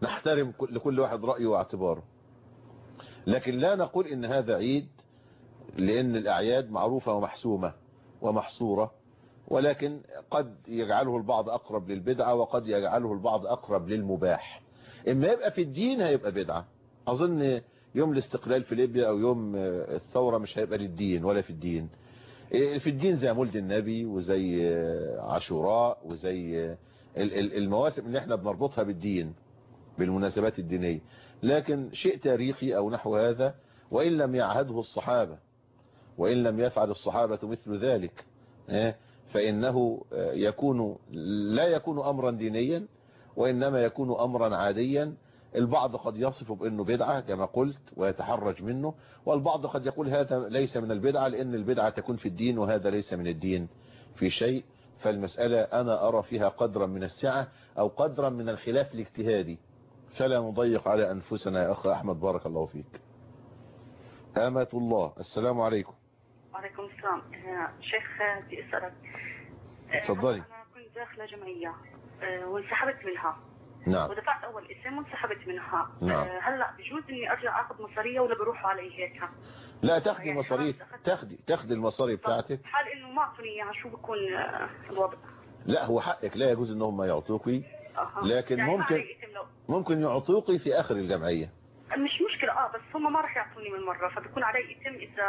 نحترم لكل واحد رأيه واعتباره، لكن لا نقول إن هذا عيد، لأن الأعياد معروفة ومحسومة ومحصورة، ولكن قد يجعله البعض أقرب للبدعة وقد يجعله البعض أقرب للمباح. إما يبقى في الدين هيبقى بدعة. أظن يوم الاستقلال في ليبيا أو يوم الثورة مش هيبقى للدين ولا في الدين. في الدين زي مولد النبي وزي عاشوراء وزي المواسم اللي احنا بنربطها بالدين بالمناسبات الدينية، لكن شيء تاريخي أو نحو هذا، وإن لم يعهده الصحابة وإن لم يفعل الصحابة مثل ذلك فإنه يكون لا يكون أمرا دينيا، وإنما يكون أمرا عاديا. البعض قد يصف بأنه بدعة كما قلت ويتحرج منه، والبعض قد يقول هذا ليس من البدعة لأن البدعة تكون في الدين وهذا ليس من الدين في شيء. فالمسألة أنا أرى فيها قدرا من السعة أو قدرا من الخلاف الاجتهادي، فلا نضيق على أنفسنا. يا أخ أحمد بارك الله فيك. آمة الله، السلام عليكم. وعليكم السلام. شيخ بدي أسألك. تفضلي. أنا كنت داخلة جمعية وانسحبت منها. نعم. ودفعت أول اسم وانسحبت منها. نعم. هلا بجوز إني أرجع أخذ مصارية ولا بروح علي هيك؟ لا تاخدي يعني مصاريف، تاخدي تاخدي المصاري بتاعتك. حال إنه ما أعطوني إياها شو بكون الوضع؟ لا هو حقك، لا يجوز إنهم يعطوكي، لكن يعني ممكن ممكن يعطوكي في آخر الجمعية. مش مشكلة اه بس هم ما راح يعطوني من مرة، فبكون علي إثم إذا.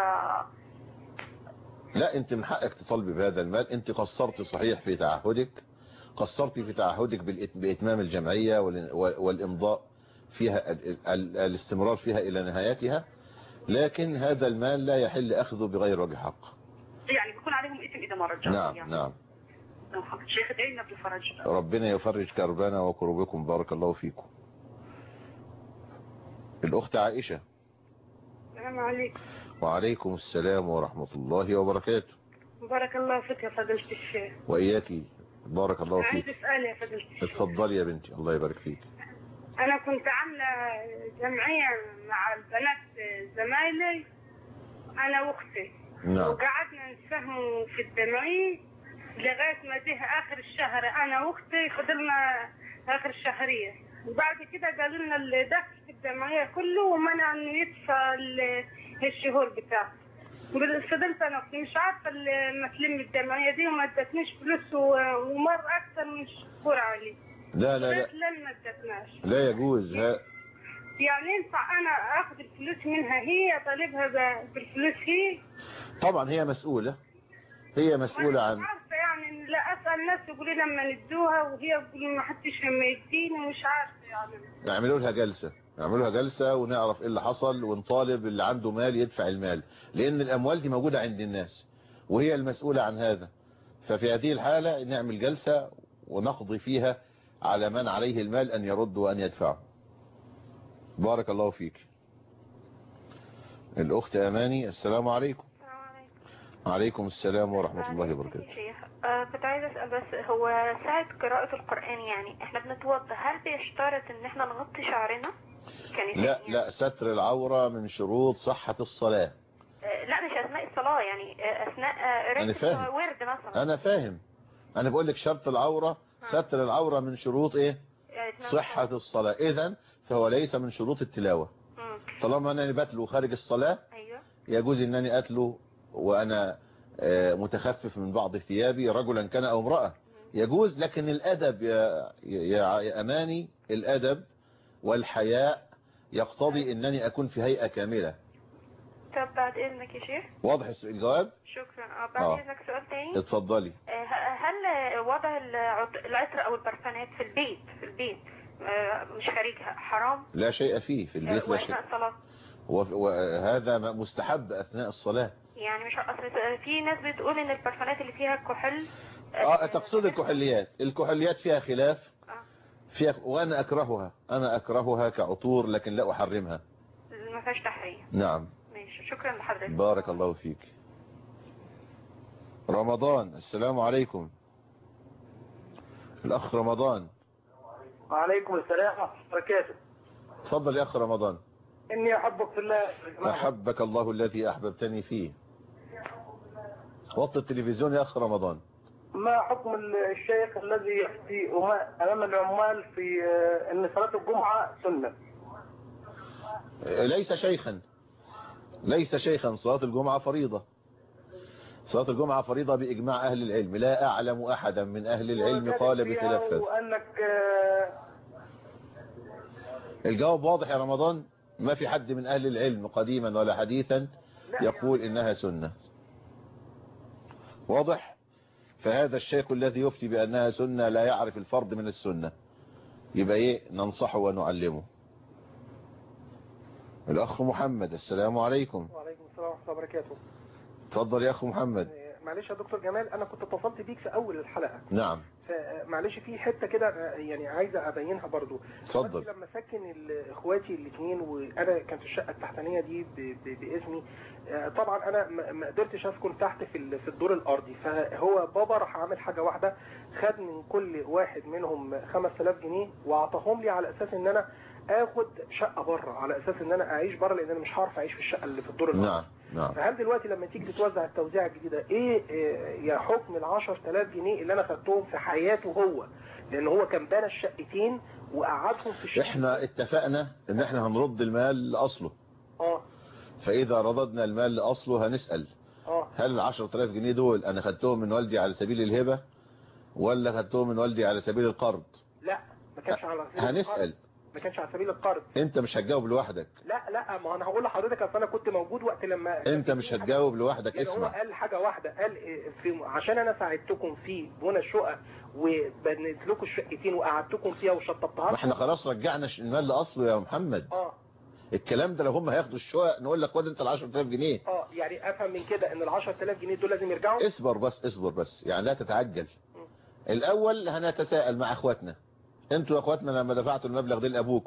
لا انت من حقك تطالبي بهذا المال. انت قصرت صحيح في تعهدك، قصرت في تعهدك بإتمام الجمعية والإمضاء فيها، الاستمرار فيها إلى نهايتها، لكن هذا المال لا يحل أخذه بغير وجه حق. يعني بيكون عليهم إثم إذا ما رجعوا. نعم يعني. نعم. شيخ ادعي لنا بالفرج. ربنا يفرج كربنا وكربكم، بارك الله فيكم. الأخت عائشة. السلام عليكم. وعليكم السلام ورحمة الله وبركاته. بارك الله فيك يا فضيلة الشيخ. وإياكي بارك الله فيك. عندي سؤال يا فضيلة الشيخ. اتفضلي يا بنتي، الله يبارك فيك. أنا كنت عاملة جمعية مع البنات زمايلي أنا وأختي. نعم. وقعدنا نساهموا في الجمعية لغاية ما جه آخر الشهر أنا وأختي فضلنا آخر الشهرية، وبعد كده قالوا لنا اللي دخل في الجمعية كله ومنع إنه يدفع الشهور بتاعته. فضلت أنا مش عارفة ما تلم الجمعية دي وما ادتنيش فلوس ومر أكثر من شهور عليه. لا لا لا لا ما ادتناش. لا يجوز. ها يعني ينفع أنا أخذ الفلوس منها هي طالبها بالفلوس هي؟ طبعا هي مسؤولة، هي مسؤولة عن. مش عارفة يعني، لا أسأل ناس يقولوا لما ندوها وهي تقول ما حدش لما يديني، مش عارفة يعني. نعملوا لها جلسة، نعملوا لها جلسة ونعرف ايه اللي حصل ونطالب اللي عنده مال يدفع المال، لأن الأموال دي موجودة عند الناس وهي المسؤولة عن هذا. ففي هذه الحالة نعمل جلسة ونقضي فيها على من عليه المال أن يرد وأن يدفعه. بارك الله فيك. الأخت أماني، السلام عليكم. عليكم السلام ورحمة الله وبركاته. شيخ آه كنت عايزة أسأل بس، هو ساعة قراءة القرآن يعني احنا بنتوضى، هل بيشترط ان احنا نغطي شعرنا؟ لا لا، ستر العورة من شروط صحة الصلاة. آه لا مش أثناء الصلاة، يعني آه أثناء قراءة آه ورد مثلا. أنا فاهم، أنا بقول لك شرط العورة، ستر العورة من شروط إيه؟ صحة الصلاة. إذن فهو ليس من شروط التلاوة. طالما أنا بتلو خارج الصلاة يجوز أنني أتلو وأنا متخفف من بعض ثيابي، رجلا كان أو امرأة، يجوز. لكن الأدب يا, يا أماني، الأدب والحياء يقتضي أنني أكون في هيئة كاملة. طب بعد إذنك يا شيخ. واضح الجواب؟ شكرا. بعد آه. إذنك سؤال تاني. اتفضلي. هل وضع العطر أو البرفانات في البيت في البيت مش خارجها حرام؟ لا شيء فيه في البيت، لا شيء. الصلاة. وهذا مستحب أثناء الصلاة. يعني مش أصل في ناس بتقول ان البرفانات اللي فيها كحول. اه تقصد الكحوليات. الكحوليات فيها خلاف فيها، وانا اكرهها، انا اكرهها كعطور لكن لا احرمها. ما فيهاش تحريم. نعم. ماشي، شكرا لحضرتك. بارك الله فيك. رمضان، السلام عليكم. الاخ رمضان. وعليكم السلام ورحمة الله وبركاته. تفضل يا اخ رمضان. إني أحبك في الله. أحبك الله الذي أحببتني فيه. وطي التلفزيون يا أخ رمضان. ما حكم الشيخ الذي يفتي امام العمال في ان صلاه الجمعه سنه؟ ليس شيخا ليس شيخا صلاة الجمعة فريضة. صلاة الجمعة فريضة بإجماع أهل العلم، لا أعلم أحدا من أهل العلم قال بخلاف هذا. وأنك الجواب واضح يا رمضان، ما في حد من أهل العلم قديما ولا حديثا يقول إنها سنة. واضح؟ فهذا الشيخ الذي يفتي بأنها سنة لا يعرف الفرض من السنة، يبقى إيه؟ ننصحه ونعلمه. الأخ محمد، السلام عليكم. وعليكم السلام ورحمة الله وبركاته. اتفضل يا أخ محمد. معلش يا دكتور جمال، أنا كنت اتصلت بيك في أول الحلقة. نعم. معلش في حتة كده يعني عايزة أبينها برضو. اتفضل. لما سكن إخواتي الاثنين وأنا كانت الشقة التحتانية دي باسمي، طبعا أنا ما قدرتش أسكن تحت في في الدور الأرضي، فهو بابا راح عامل حاجة واحدة، خد من كل واحد منهم خمسة آلاف جنيه وأعطاهم لي على أساس إن أنا اخد شقه بره، على اساس ان انا اعيش بره، لان انا مش هعرف اعيش في الشقه اللي في الدور الارضي. نعم نعم. فهل دلوقتي لما تيجي تتوزع التوزيعه الجديده ايه, إيه يا حكم ال عشرة آلاف جنيه اللي انا خدتهم في حياته هو، لان هو كان بنى الشقتين وقعدهم في الشقه. احنا اتفقنا ان احنا هنرد المال لاصله. اه فاذا رددنا المال لاصله هنسال اه هل ال عشرة آلاف جنيه دول انا خدتهم من والدي على سبيل الهبه ولا خدتهم من والدي على سبيل القرض؟ لا ما كانش على سبيل هنسال القرض. ما كانش على سبيل القرض. انت مش هتجاوب لوحدك. لا لا ما انا هقول لحضرتك اصل انا كنت موجود وقت لما انت مش هتجاوب لوحدك. يعني اسمع، هو قال حاجه واحده، قال في عشان انا ساعدتكم في بنى الشقق وبنيت لكم الشقتين وقعدتكم فيها وشطبتها. ما احنا خلاص رجعنا المال لاصله يا محمد. اه الكلام ده لو هم هياخدوا الشقق نقول لك خد انت ال عشرة آلاف جنيه. اه يعني افهم من كده ان ال عشرة آلاف جنيه دول لازم يرجعوا. اصبر بس اصبر بس يعني لا تتعجل. م. الاول هنتساءل مع اخواتنا، انتوا يا اخواتنا لما دفعتوا المبلغ ده لابوكم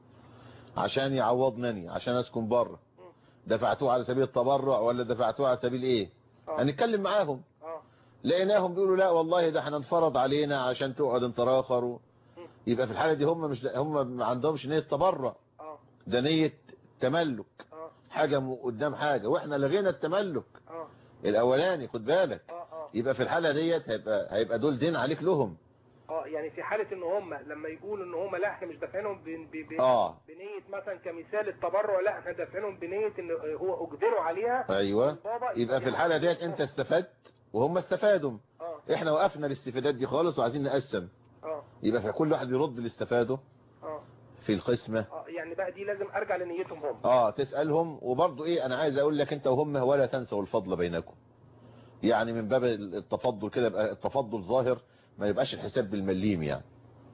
عشان يعوضنني عشان اسكن بره، دفعتوه على سبيل التبرع ولا دفعتوه على سبيل ايه؟ أوه. هنتكلم معاهم. أوه. لقيناهم بيقولوا لا والله ده احنا انفرض علينا عشان تقعد انت راخر و... يبقى في الحاله دي هم مش هم ما عندهمش نيه تبرع، ده نيه تملك. أوه. حاجه قدام حاجه، واحنا لغينا التملك أوه. الاولاني، خد بالك. أوه. يبقى في الحاله ديت هيبقى هيبقى دول دين عليك لهم. اه يعني في حالة ان هم لما يقولوا ان هم لا احنا مش دافعينهم ب... ب... آه. بنية مثلا كمثال التبرع، لا احنا دافعينهم بنية ان هو اجبروا عليها. ايوه يبقى في الحالة ديت انت استفدت وهم استفادوا. آه. احنا وقفنا الاستفادات دي خالص وعايزين نقسم. اه يبقى في كل واحد يرد اللي استفاده اه في القسمة. اه يعني بقى دي لازم ارجع لنيتهم هم. اه تسألهم. وبرضو ايه انا عايز اقول لك انت وهم ولا تنسوا الفضل بينكم، يعني من باب التفضل كده يبقى التفضل ظاهر، ما يبقاش الحساب بالمليم يعني.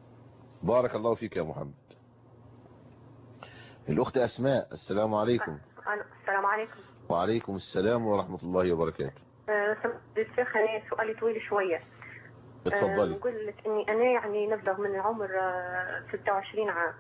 بارك الله فيك يا محمد. الأخت أسماء، السلام عليكم. السلام عليكم. وعليكم السلام ورحمة الله وبركاته. أه الشيخ أنا سؤالي طويل شوية. اتفضلي. أه بقول لك إني أنا يعني نبلغ من العمر ستة وعشرين عام.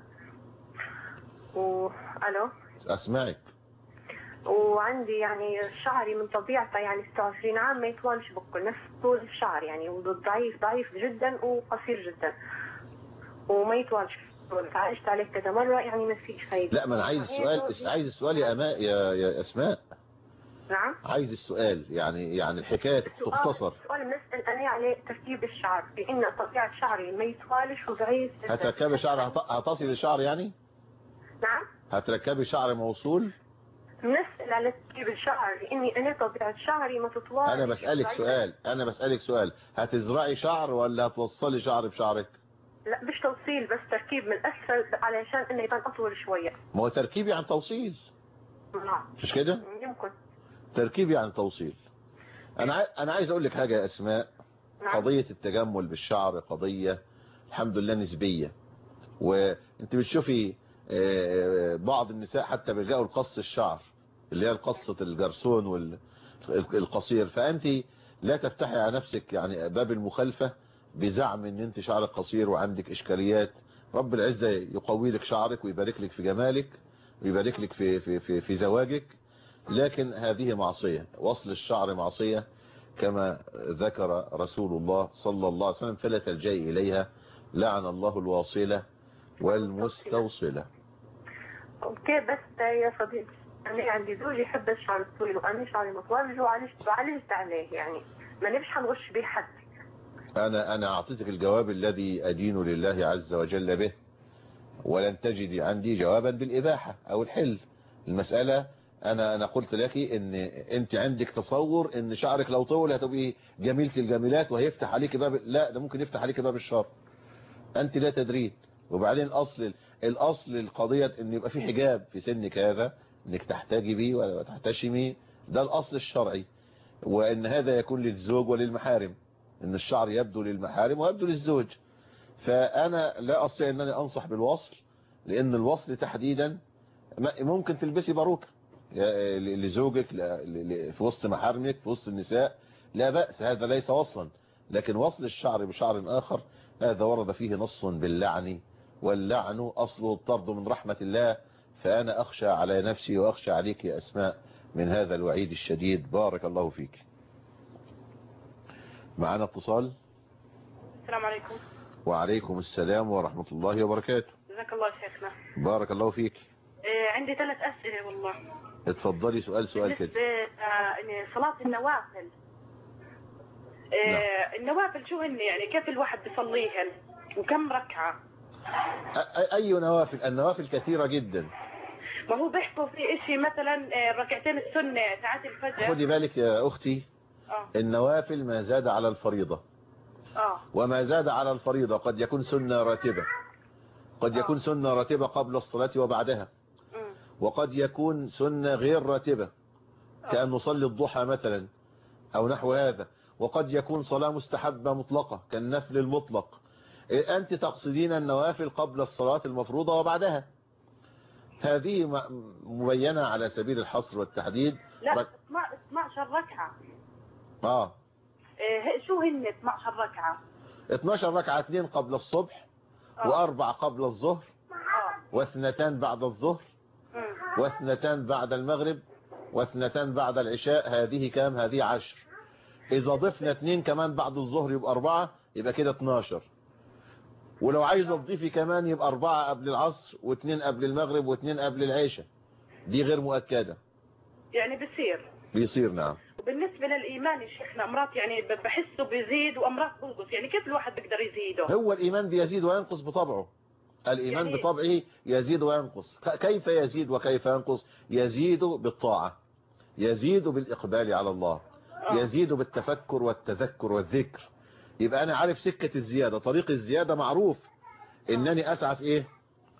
و ألو. أسمعك. وعندي يعني شعري من طبيعته يعني ستة وعشرين عام ما يطولش بكل نفس طول الشعر، يعني ضعيف ضعيف جدا وقصير جدا وما يطولش. تعالجت عليه كذا مرة يعني ما فيش فايدة. لا ما انا عايز السؤال، عايز السؤال يا أماء يا يا أسماء. نعم. عايز السؤال يعني يعني الحكاية تختصر. السؤال بنسأل أنا عليه ترتيب الشعر، لأن طبيعة شعري ما يطولش وضعيف جدا. هتركبي شعر هتصل الشعر يعني؟ نعم. هتركبي شعر موصول؟ نسأل على ترتيب الشعر لاني انا طبيعة شعري ما تطولش. انا بسألك سؤال انا بسألك سؤال هتزرعي شعر ولا هتوصلي شعر بشعرك؟ لا مش توصيل، بس تركيب من اسفل علشان انه يبان اطول شوية. ما هو تركيب يعني توصيل. نعم. مش كده؟ يمكن. تركيب يعني توصيل. انا ع... انا عايز اقول لك حاجة يا اسماء. نعم. قضية التجمل بالشعر قضية الحمد لله نسبية، وانت بتشوفي بعض النساء حتى بيلجأوا لقص الشعر اللي هي القصة الجرسون والقصير، فأنت لا تفتحي على نفسك يعني باب المخالفة بزعم ان انت شعرك قصير وعندك اشكاليات. رب العزة يقوي لك شعرك ويبارك لك في جمالك ويبارك لك في, في, في, في زواجك، لكن هذه معصية. وصل الشعر معصية كما ذكر رسول الله صلى الله عليه وسلم، فلا تلجئي إليها، لعن الله الواصلة والمستوصلة. اوكي بس يا صديقي انا عندي زوجي يحب الشعر الطويل وانا شعري مطول وعالجت وعالجت عليه، يعني ما نبش حنغش بيه حد. أنا أنا أعطيتك الجواب الذي أدين لله عز وجل به، ولن تجدي عندي جوابا بالإباحة أو الحل. المسألة أنا أنا قلت لك إن أنت عندك تصور إن شعرك لو طول هتبقي جميلة الجميلات وهيفتح عليك باب، لا ده ممكن يفتح عليك باب الشر، أنت لا تدرين. وبعدين الأصل الأصل القضية إن يبقى في حجاب في سنك هذا، إنك تحتجبي وتحتشمي، ده الأصل الشرعي، وإن هذا يكون للزوج وللمحارم، إن الشعر يبدو للمحارم ويبدو للزوج. فأنا لا أستطيع أنني أنصح بالوصل، لأن الوصل تحديدا ممكن تلبسي باروكة لزوجك في وسط محارمك في وسط النساء، لا بأس، هذا ليس وصلا. لكن وصل الشعر بشعر آخر هذا ورد فيه نص باللعن، واللعن أصله الطرد من رحمة الله. فأنا أخشى على نفسي وأخشى عليك يا أسماء من هذا الوعيد الشديد. بارك الله فيك. معنا اتصال. السلام عليكم. وعليكم السلام ورحمة الله وبركاته. جزاك الله شيخنا. بارك الله فيك. إيه عندي ثلاث أسئلة والله. اتفضلي سؤال سؤال كده. آه صلاة النوافل. إيه نعم. النوافل شو هن يعني كيف الواحد بيصليهن وكم ركعة؟ أي نوافل؟ النوافل كثيرة جدا. ما هو بيحكوا في إشي مثلا الركعتين السنة ساعات الفجر. خدي بالك يا أختي. آه. النوافل ما زاد على الفريضة. آه. وما زاد على الفريضة قد يكون سنة راتبة، قد يكون آه. سنة راتبة قبل الصلاة وبعدها، م. وقد يكون سنة غير راتبة آه. كأن نصلي الضحى مثلا أو نحو هذا، وقد يكون صلاة مستحبة مطلقة كالنفل المطلق. أنت تقصدين النوافل قبل الصلاة المفروضة وبعدها، هذه مبينة على سبيل الحصر والتحديد. لا اثناشر ركعة. آه إيه شو هن اثناشر ركعة؟ اثناشر ركعة، اثنين قبل الصبح أوه. وأربع قبل الظهر أوه. واثنتان بعد الظهر م. واثنتان بعد المغرب واثنتان بعد العشاء. هذه كام؟ هذه عشر. إذا ضفنا اثنين كمان بعد الظهر يبقى أربعة، يبقى كده اتناشر. ولو عايز تضيفي كمان يبقى أربعة قبل العصر واثنين قبل المغرب واثنين قبل العشاء. دي غير مؤكدة. يعني بيصير بيصير نعم. وبالنسبة للإيمان يا شيخنا أمرات يعني بحسه بيزيد وأمرات بينقص، يعني كيف الواحد بيقدر يزيده؟ هو الإيمان بيزيد وينقص بطبعه. الإيمان يعني بطبعه يزيد وينقص. كيف يزيد وكيف ينقص؟ يزيد بالطاعة، يزيد بالإقبال على الله، يزيد بالتفكر والتذكر والذكر. يبقى أنا عارف سكة الزيادة، طريق الزيادة معروف. إنني أسعى في إيه؟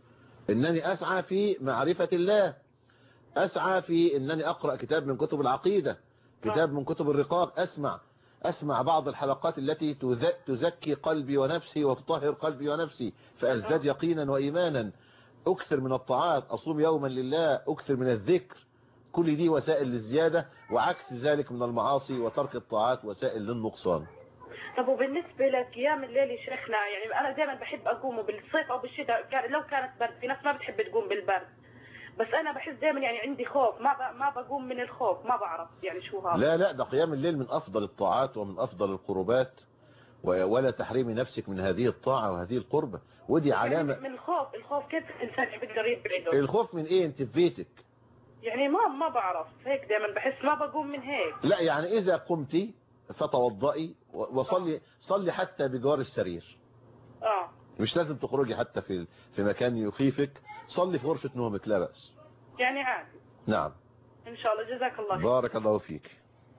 إنني أسعى في معرفة الله، أسعى في إنني أقرأ كتاب من كتب العقيدة، كتاب من كتب الرقاق، أسمع أسمع بعض الحلقات التي تزكي قلبي ونفسي وتطهر قلبي ونفسي فأزداد يقينا وإيمانا. أكثر من الطاعات، أصوم يوما لله، أكثر من الذكر. كل دي وسائل للزيادة، وعكس ذلك من المعاصي وترك الطاعات وسائل للنقصان. طب وبالنسبة لقيام الليل يا شيخنا، يعني أنا دائما بحب أقوم بالصيف أو بالشتاء، لو كانت برد، في ناس ما بتحب تقوم بالبرد، بس أنا بحس دائما يعني عندي خوف، ما ما بقوم من الخوف، ما بعرف يعني شو هذا. لا لا، ده قيام الليل من أفضل الطاعات ومن أفضل القربات، ولا تحريمي نفسك من هذه الطاعة وهذه القربة. ودي يعني علامة من الخوف. الخوف كيف الإنسان بيقدر يبعده؟ الخوف من إيه؟ أنت في بيتك يعني ما ما بعرف، هيك دائما بحس ما بقوم من هيك. لا يعني إذا قمتي فتوضئي وصلي آه. صلي حتى بجوار السرير. اه مش لازم تخرجي حتى في في مكان يخيفك، صلي في غرفة نومك لا بأس. يعني عادي. نعم إن شاء الله. جزاك الله خير. بارك الله فيك.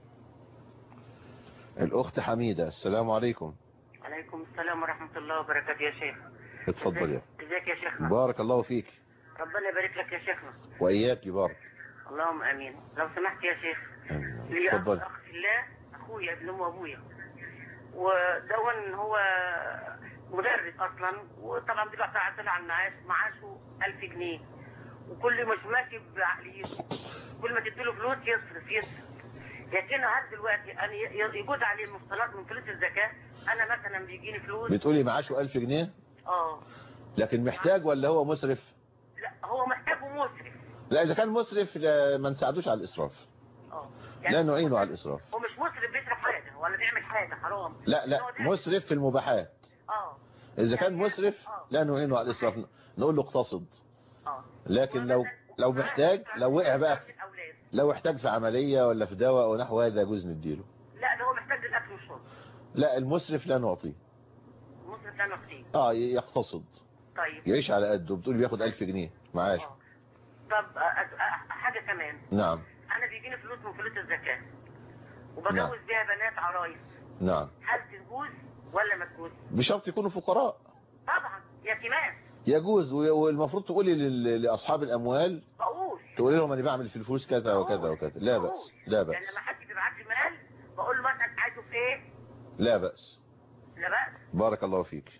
الأخت حميدة، السلام عليكم. عليكم السلام ورحمة الله وبركاته يا شيخ. اتفضل. ازيك يا شيخنا؟ بارك الله فيك. ربنا يبارك لك يا شيخنا. وإياك بارك. اللهم امين. لو سمحت يا شيخ، لي اخ في الله، اخويا ابن ام ابويا، ودون هو مدرس اصلا، وطبعا دلوقتي طلع على المعاش، معاشه ألف جنيه، وكل مش ماشي بعقليته، كل ما تديله فلوس يصرف يصرف. لكن هل دلوقتي انا يجوز عليه المفصلات من فلوس الزكاه؟ انا مثلا بيجيني فلوس. بتقولي معاشه ألف جنيه؟ اه. لكن محتاج ولا هو مسرف؟ لا هو محتاج ومسرف. لا إذا كان مسرف ما نساعدوش على الإسراف. اه يعني لا نعينه على الإسراف. هو مش مسرف بيشرب حاجة ولا بيعمل حاجة حرام. لا لا مسرف في المباحات. اه. إذا كان مسرف لا نعينه على الإسراف، نقول له اقتصد. اه. لكن لو لو محتاج، لو وقع بقى في لو احتاج في عملية ولا في دواء ونحو هذا يجوز نديله. لا ده هو محتاج للأكل والشرب. لا المسرف لا نعطيه. المسرف لا نعطيه. اه يقتصد. طيب. يعيش على قده. بتقول بياخد ألف جنيه معاش. طب حاجة كمان. نعم. انا بيجيني فلوس من فلوس الزكاة وبجوز نعم. بيها بنات عرايس. نعم. هل تجوز ولا ما تجوز؟ بشرط يكونوا فقراء. طبعا يتيمات. يجوز. والمفروض تقولي لأصحاب الأموال بقول تقولي لهم أنا بعمل في الفلوس كذا وكذا وكذا. لا بأس لا بأس. يعني لما حد بيبعت لي مال بقول له مثلا عايزه في ايه؟ لا بأس. لا بأس. بارك الله فيك.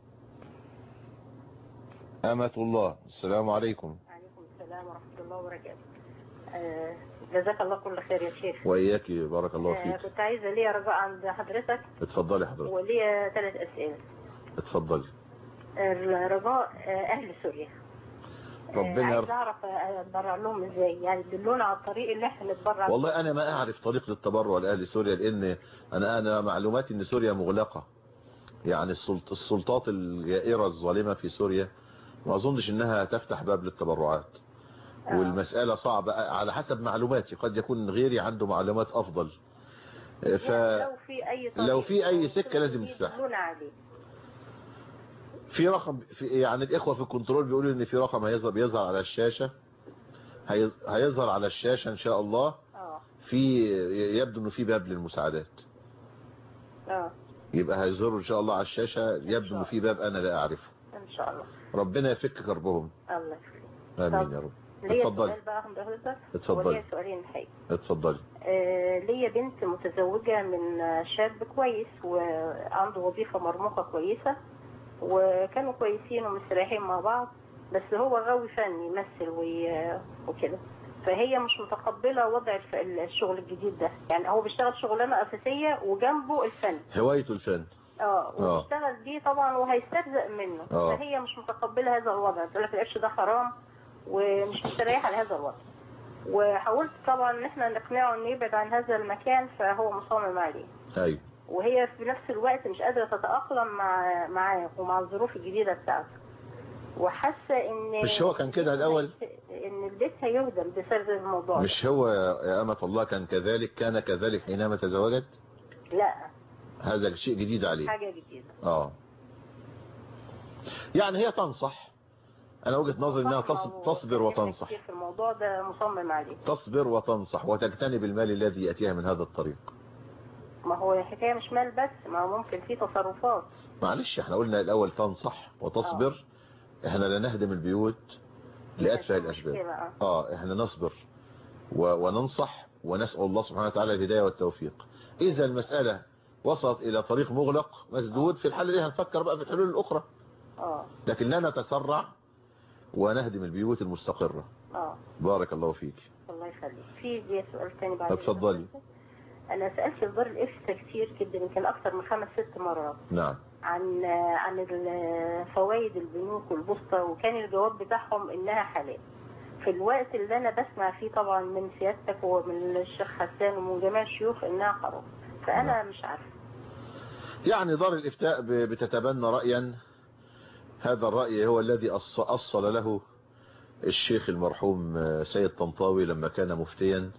أمة الله. السلام عليكم. وعليكم السلام ورحمة الله وبركاته. آه جزاك الله كل خير يا شيخ. وإياك بارك الله فيك. آه كنت عايزة ليا رجاء عند حضرتك. اتفضلي حضرتك. وليا ثلاث أسئلة. اتفضلي. الرجاء آه أهل سوريا. ربنا عايز اعرف اتبرع لهم ازاي، يعني دلونا على الطريق اللي احنا نتبرع. والله انا ما اعرف طريق للتبرع لاهل سوريا، لان انا انا معلوماتي ان سوريا مغلقه. يعني السلطات الجائره الظالمه في سوريا ما اظنش انها تفتح باب للتبرعات. آه. والمساله صعبه على حسب معلوماتي، قد يكون غيري عنده معلومات افضل. ف يعني لو في اي طريق لو في اي سكه لازم تفتح. في رقم في يعني الاخوه في الكنترول بيقولوا ان في رقم هيظهر بيظهر على الشاشه، هيظهر على الشاشه ان شاء الله. اه في يبدو انه في باب للمساعدات. اه يبقى هيظهروا ان شاء الله على الشاشه. يبدو انه في باب انا لا اعرفه ان شاء الله. ربنا يفك كربهم. الله يخليك. امين يا رب. اتفضلي. ليا بقى حضرتك. اتفضلي. وليا سؤالين الحقيقه. اتفضلي. آه ليا بنت متزوجه من شاب كويس وعنده وظيفه مرموقه كويسه وكانوا كويسين ومستريحين مع بعض، بس هو غاوي فن يمثل وكده، فهي مش متقبله وضع الشغل الجديد ده. يعني هو بيشتغل شغلانه اساسيه وجنبه الفن، هوايته الفن. اه وبيشتغل بيه طبعا وهيسترزق منه. أوه. فهي مش متقبله هذا الوضع، بتقول لك القرش ده حرام ومش مستريحه على هذا الوضع. وحاولت طبعا ان احنا نقنعه انه يبعد عن هذا المكان، فهو مصمم عليه. ايوه. وهي في نفس الوقت مش قادرة تتأقلم مع معاه ومع الظروف الجديدة بتاعته، وحاسة ان مش هو كان كده الاول ان البيت هيهدم بسبب الموضوع. مش هو يا أمة الله كان كذلك كان كذلك حينما تزوجت؟ لا هذا شيء جديد عليه. حاجة جديدة. اه يعني هي تنصح. انا وجهة نظري انها تصبر وتنصح في الموضوع ده، مصمم عليه. تصبر وتنصح وتجتنب المال الذي يأتيها من هذا الطريق. ما هو الحكايه مش مال بس، ما هو ممكن في تصرفات. معلش احنا قلنا الاول تنصح وتصبر. آه. احنا لا نهدم البيوت لأتفه الاسباب. اه احنا نصبر وننصح ونسأل الله سبحانه وتعالى الهداية والتوفيق. اذا المسألة وصلت الى طريق مغلق مسدود، في الحالة دي هنفكر بقى في الحلول الاخرى. اه لكن لا نتسرع ونهدم البيوت المستقرة. اه بارك الله فيك. الله يخليك. في دي سؤال ثاني بعد. اتفضلي. انا سألت في دار الافتاء كتير جدا، يمكن اكثر من خمس ست مرات. نعم. عن عن فوائد البنوك والبوسطة، وكان الجواب بتاعهم انها حلال. في الوقت اللي انا بسمع فيه طبعا من سيادتك ومن الشيخ حسان ومن جميع الشيوخ انها حرام، فانا نعم. مش عارفه. يعني دار الافتاء بتتبنى رأيا، هذا الرأي هو الذي أصل له الشيخ المرحوم سيد طنطاوي لما كان مفتيا،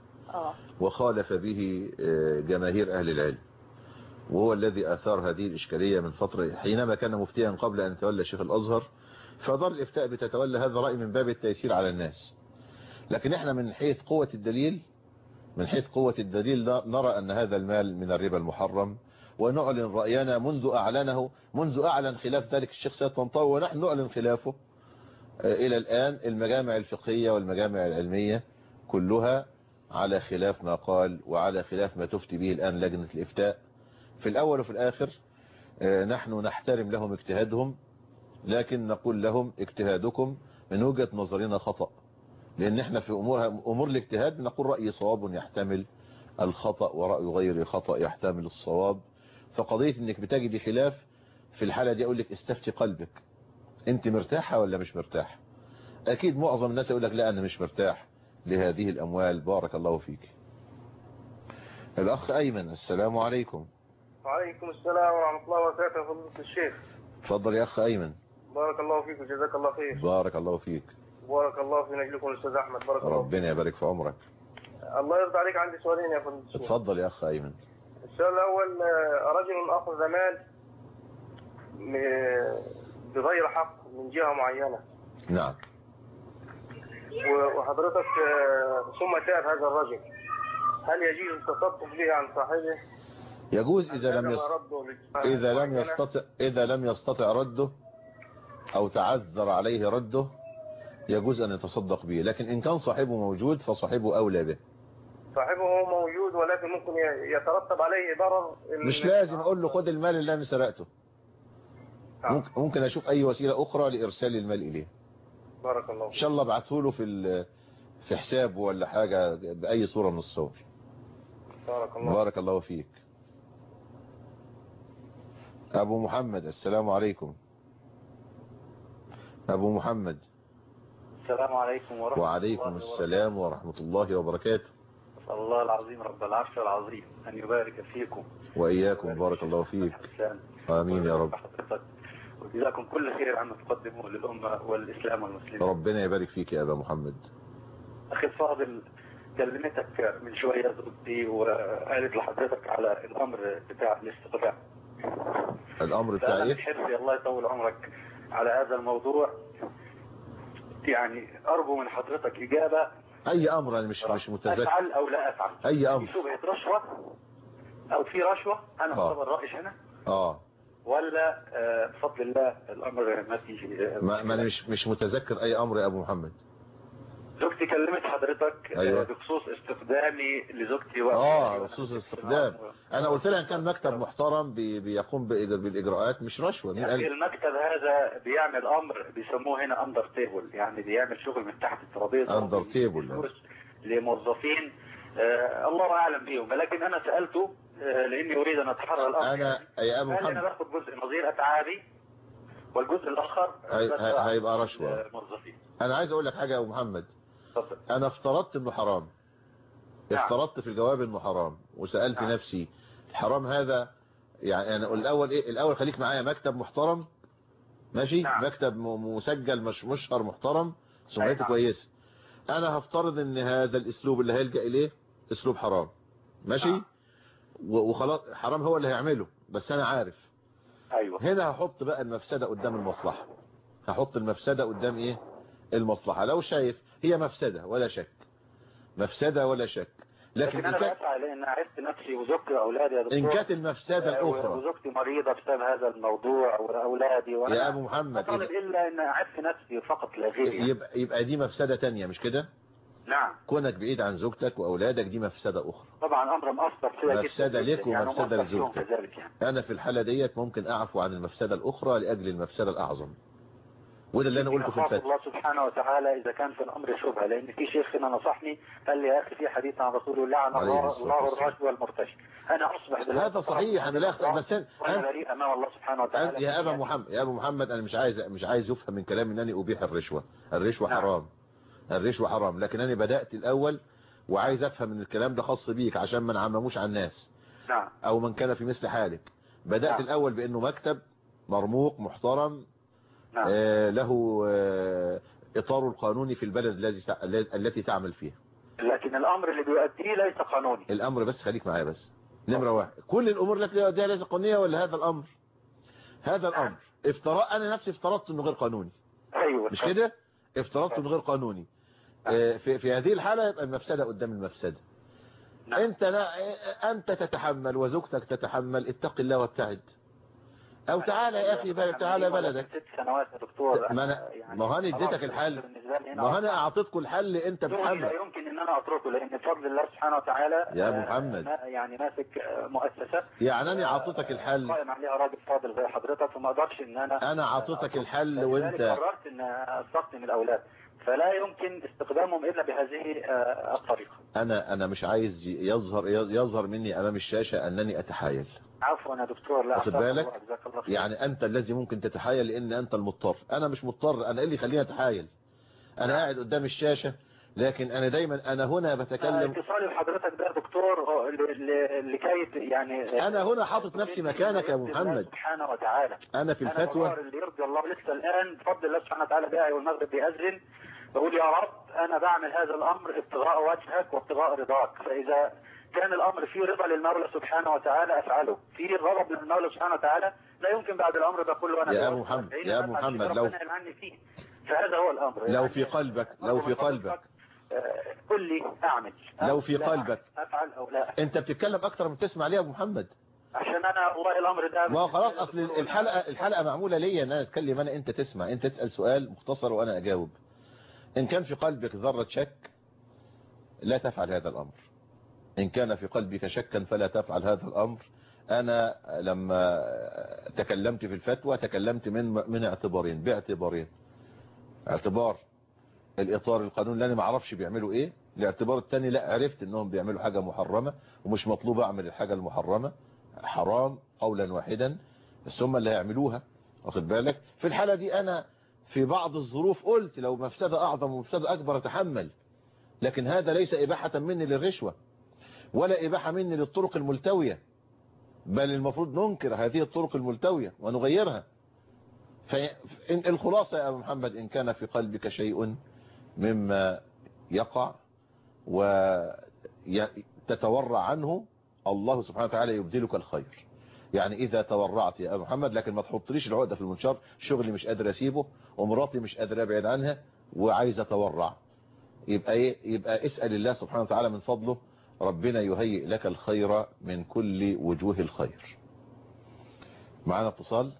وخالف به جماهير أهل العلم، وهو الذي أثار هذه الإشكالية من فترة حينما كان مفتيا قبل أن يتولى شيخ الأزهر. فدار الإفتاء بتتولى هذا الرأي من باب التيسير على الناس. لكن احنا من حيث قوة الدليل من حيث قوة الدليل نرى أن هذا المال من الربا المحرم، ونعلن رأينا منذ أعلنه منذ أعلن خلاف ذلك الشيخ سيد طنطاوي، ونحن نعلن خلافه إلى الآن. المجامع الفقهية والمجامع العلمية كلها على خلاف ما قال وعلى خلاف ما تفتي به الآن لجنة الإفتاء. في الأول وفي الآخر نحن نحترم لهم اجتهادهم، لكن نقول لهم اجتهادكم من وجهة نظرنا خطأ، لأن احنا في أمور أمور الاجتهاد نقول رأي صواب يحتمل الخطأ ورأي غير خطأ يحتمل الصواب. فقضية انك بتجد خلاف في الحالة دي اقول لك استفتي قلبك، انت مرتاحة ولا مش مرتاح؟ اكيد معظم الناس يقول لك لا انا مش مرتاح لهذه الاموال. بارك الله فيك. الاخ ايمن. السلام عليكم. وعليكم السلام ورحمة الله وبركاته. فضيلة الشيخ. تفضل يا اخ ايمن. بارك الله فيك وجزاك الله خير. بارك الله فيك. بارك الله في نجلكم الاستاذ احمد. بارك الله. ربنا يبارك في عمرك. الله يرضى عليك. عندي سؤالين يا فندم. اتفضل يا اخ ايمن. السؤال الأول، رجل أخذ مال بغير حق من جهة معينة. نعم. وحضرتك ثم تاب هذا الرجل، هل يجوز التصدق به عن صاحبه؟ يجوز إذا لم يست... إذا لم يستطع إذا لم يستطع رده أو تعذر عليه رده يجوز أن يتصدق به، لكن إن كان صاحبه موجود فصاحبه أولى به. صاحبه موجود ولكن ممكن يترتب عليه ضرر. مش لازم أقول له خد المال اللي أنا سرقته. ممكن, ممكن أشوف أي وسيلة أخرى لإرسال المال إليه. بارك الله. إن شاء الله ابعته له في في حسابه ولا حاجة بأي صورة من الصور. بارك الله. بارك الله فيك. أبو محمد السلام عليكم. أبو محمد. السلام عليكم ورحمة وعليكم الله السلام ورحمة الله وبركاته. أسأل الله العظيم رب العرش العظيم أن يبارك فيكم وإياكم. بارك الله فيك. آمين يا رب. وجزاكم كل خير عما تقدموا للأمة والإسلام والمسلمين. ربنا يبارك فيك يا أبا محمد. أخي الفاضل، كلمتك من شوية زوجتي وقالت لحضرتك على الأمر بتاع الاستقرار. الأمر بتاع إيه؟ حرصي الله يطول عمرك على هذا الموضوع، يعني أرجو من حضرتك إجابة. أي أمر؟ أنا مش مش متذكر. أفعل أو لا أفعل. أي أمر؟ في شبهة رشوة أو في رشوة أنا أعتبر رائش هنا. آه. ولا بفضل الله الأمر ما فيش. ما ما أنا مش مش متذكر أي أمر يا أبو محمد. زوجتي كلمت حضرتك أيوة. بخصوص استخدامي لزوجتي وقت اه بخصوص الاستخدام. انا قلت لها ان كان مكتب محترم بي بيقوم بالاجراءات مش رشوه. مين قال؟ المكتب هذا بيعمل امر بيسموه هنا اندر تيبل، يعني بيعمل شغل من تحت الترابيزه. اندر تيبل لموظفين آه الله اعلم بيهم، لكن انا سالته آه لاني اريد ان اتحرى الامر. انا يا ابو محمد انا باخد جزء نظير اتعابي والجزء الاخر هي... هيبقى رشوه. موظفين. انا عايز اقول لك حاجه يا ابو محمد. انا افترضت انه حرام. نعم. افترضت في الجواب انه حرام وسألت نعم. نفسي الحرام هذا يعني انا الاول ايه الاول خليك معايا مكتب محترم ماشي. نعم. مكتب مسجل مش مشهر محترم سمعته نعم. كويسه. انا هفترض ان هذا الاسلوب اللي هيلجأ اليه اسلوب حرام ماشي. نعم. وخلاص حرام هو اللي هيعمله بس انا عارف. ايوه. هنا هحط بقى المفسده قدام المصلحه. هحط المفسده قدام ايه المصلحه. لو شايف هي مفسده ولا شك مفسدة ولا شك لكن, لكن انا بسعى لان عرفت نفسي وزوجتي واولادي يا دكتور. ان كانت المفسدة الاخرى وزوجتي مريضة بسبب هذا الموضوع واولادي وانا يا ابو محمد طالب الا ان عرفت نفسي فقط لا غير يعني. يبقى يبقى دي مفسدة تانية مش كده؟ نعم. كونك بعيد عن زوجتك واولادك دي مفسدة اخرى. طبعا امر مؤثر فيها مفسدة لك ومفسدة يعني لزوجتك. يعني. انا في الحالة ديت ممكن اعفو عن المفسدة الاخرى لاجل المفسدة الاعظم. وده اللي انا قلته في الفتح. الله سبحانه وتعالى اذا كان في الامر شبهه، لان في شيخ هنا نصحني قال لي يا اخي في حديث عن رسول الله لعن الله الله الراشد والمرتشي. انا اصبح دلوقتي هذا صحيح. انا لا اختلف بس انا بريء امام الله سبحانه وتعالى. يا ابا محمد يا ابو محمد انا مش عايز مش عايز يفهم من كلامي انني ابيح الرشوه. الرشوه نعم. حرام. الرشوه حرام، لكن انا بدات الاول وعايز افهم ان الكلام ده خاص بيك عشان ما نعمموش على الناس. نعم. او من كان في مثل حالك. بدات نعم. الاول بانه مكتب مرموق محترم. نعم. آه له آه اطاره القانوني في البلد الذي التي تعمل فيها. لكن الامر اللي بيؤديه ليس قانوني. الامر بس خليك معايا بس. نمره واحد كل الامور التي تؤديها ليس قانونيه ولا هذا الامر؟ هذا الامر افتراء. انا نفسي افترضت انه غير قانوني. ايوه مش كده؟ افترضت انه غير قانوني. آه في في هذه الحاله يبقى المفسده قدام المفسده. نعم. انت لا انت تتحمل وزوجتك تتحمل. اتق الله وابتعد. او تعالى يا اخي بلد تعالى بلدك. ست سنوات يا دكتور. ما انا ما هو انا اديتك الحل. ما انا اعطيتكم الحل انت بتحمل. لا يمكن ان انا اتركه لان بفضل الله سبحانه وتعالى يا ابو محمد يعني ماسك مؤسسه يعني انا اعطيتك الحل. قائم عليها راجل فاضل زي حضرتك فما اقدرش ان انا انا اعطيتك الحل وانت قررت ان استخدم الاولاد فلا يمكن استخدامهم الا بهذه الطريقه. انا انا مش عايز يظهر يظهر مني امام الشاشه انني اتحايل. عفوا يا دكتور. لا واخد بالك يعني انت الذي ممكن تتحايل لان انت المضطر. انا مش مضطر. انا ايه اللي يخليني اتحايل؟ انا قاعد قدام الشاشة لكن انا دايما انا هنا بتكلم. اتصالي بحضرتك ده يا دكتور لكي يعني انا هنا حاطط نفسي مكانك يا ابو محمد سبحانه وتعالى. انا في الفتوى أنا اللي يرضي الله لسه الان بفضل الله سبحانه وتعالى داعي والمغرب بيأذن بقول يا رب انا بعمل هذا الامر ابتغاء وجهك وابتغاء رضاك. فاذا كان الامر فيه رضا للمولى سبحانه وتعالى افعله، فيه غضب للمولى سبحانه وتعالى لا يمكن بعد الامر ده كله انا يا ابو محمد يا ابو محمد لو فيه. فهذا هو الامر لو في قلبك لو في قلبك قل لي اعمل لو في قلبك افعل او لا. انت بتتكلم اكتر من تسمع ليه يا ابو محمد؟ عشان انا والله الامر ده ما خلاص اصل الحلقه الحلقه معموله ليا ان انا اتكلم انا انت تسمع، انت تسال سؤال مختصر وانا اجاوب. ان كان في قلبك ذره شك لا تفعل هذا الامر، ان كان في قلبك شكا فلا تفعل هذا الامر. انا لما تكلمت في الفتوى تكلمت من من اعتبارين باعتبارين: اعتبار الاطار القانون اللي انا ما اعرفش بيعملوا ايه، الاعتبار الثاني لا عرفت انهم بيعملوا حاجه محرمه ومش مطلوب اعمل الحاجه المحرمه، حرام قولا واحدا، بس هم اللي هيعملوها، واخد بالك؟ في الحاله دي انا في بعض الظروف قلت لو مفسده اعظم ومفسده اكبر اتحمل، لكن هذا ليس اباحه مني للرشوه ولا اباحه مني للطرق الملتويه، بل المفروض ننكر هذه الطرق الملتويه ونغيرها. فالخلاصه يا ابو محمد ان كان في قلبك شيء مما يقع وتتورع عنه الله سبحانه وتعالى يبدلك الخير. يعني اذا تورعت يا ابو محمد، لكن ما تحطليش العقده في المنشار، شغلي مش قادر اسيبه ومراتي مش قادر ابعد عنها وعايز اتورع، يبقى ايه؟ يبقى اسال الله سبحانه وتعالى من فضله ربنا يهيئ لك الخير من كل وجوه الخير. معنا اتصال.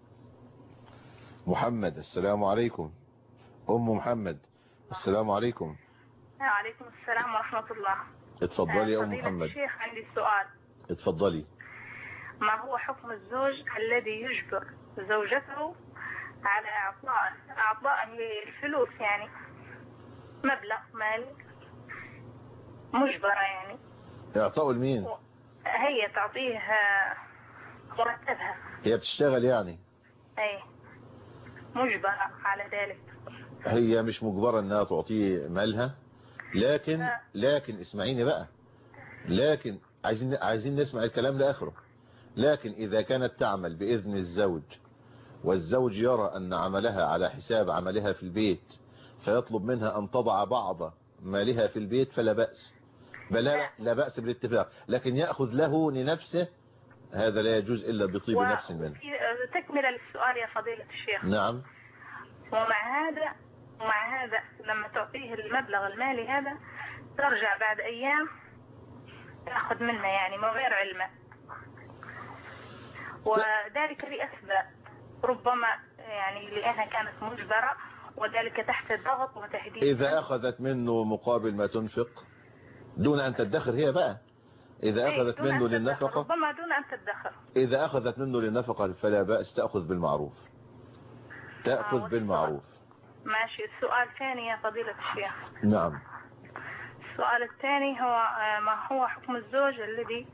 محمد السلام عليكم. ام محمد السلام عليكم. وعليكم السلام ورحمة الله. اتفضلي يا ام فضيلة محمد. الشيخ عندي سؤال. اتفضلي. ما هو حكم الزوج الذي يجبر زوجته على اعطاء اعطاء الفلوس، يعني مبلغ مالي مجبرة، يعني اعطاء لمين؟ هي تعطيه مرتبها. هي بتشتغل يعني؟ اي مجبرة على ذلك. هي مش مجبرة انها تعطيه مالها، لكن لكن اسمعيني بقى، لكن عايزين عايزين نسمع الكلام لاخره. لكن اذا كانت تعمل باذن الزوج والزوج يرى ان عملها على حساب عملها في البيت فيطلب منها ان تضع بعض مالها في البيت فلا بأس، بل لا, لا بأس بالاتفاق، لكن يأخذ له لنفسه هذا لا يجوز إلا بطيب و... نفس منه. تكمل السؤال يا فضيلة الشيخ. نعم. ومع هذا ومع هذا لما تعطيه المبلغ المالي هذا ترجع بعد أيام تأخذ منه، يعني من غير علمه، وذلك لأسباب ربما يعني لأنها كانت مجبرة وذلك تحت الضغط وتهديد. إذا أخذت منه مقابل ما تنفق دون أن تدخر هي بقى، إذا أخذت منه للنفقة ربما دون أن تدخر، إذا أخذت منه للنفقة فلا بأس، تأخذ بالمعروف، تأخذ آه بالمعروف. ماشي. السؤال الثاني يا فضيلة الشيخ. نعم. السؤال الثاني هو ما هو حكم الزوج الذي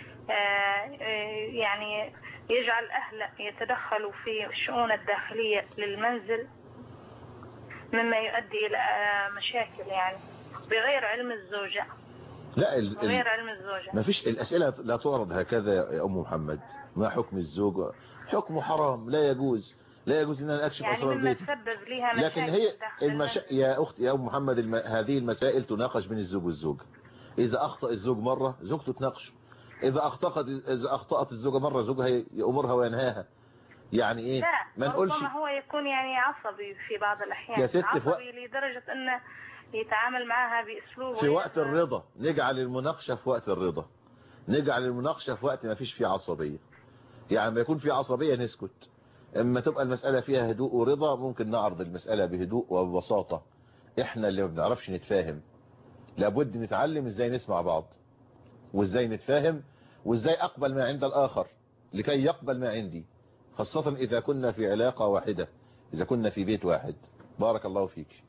يعني يجعل أهله يتدخلوا في الشؤون الداخلية للمنزل مما يؤدي إلى مشاكل يعني بغير علم الزوجة؟ لا ال... بغير علم الزوجة. ما فيش، الأسئلة لا تعرض هكذا يا أم محمد. ما حكم الزوج؟ حكمه حرام، لا يجوز، لا يجوز ان انا اكشف يعني اسرار بيتي. لكن هي المشا... يا اختي يا ام محمد الم... هذه المسائل تناقش بين الزوج والزوجه. اذا اخطا الزوج مره زوجته تناقشه، اذا اخطأت اذا اخطأت الزوجه مره زوجها يأمرها وينهاها. يعني ايه؟ لا ما نقولش ربما هو يكون يعني عصبي في بعض الاحيان، يا ست عصبي وق... لدرجه انه يتعامل معها باسلوب في وقت الرضا. نجعل المناقشه في وقت الرضا، نجعل المناقشه في وقت ما فيش فيه عصبيه. يعني ما يكون في عصبيه نسكت، اما تبقى المسألة فيها هدوء ورضا ممكن نعرض المسألة بهدوء وببساطة. احنا اللي ما بنعرفش نتفاهم لابد نتعلم ازاي نسمع بعض وازاي نتفاهم وازاي اقبل ما عند الاخر لكي يقبل ما عندي، خاصة اذا كنا في علاقة واحدة، اذا كنا في بيت واحد. بارك الله فيك.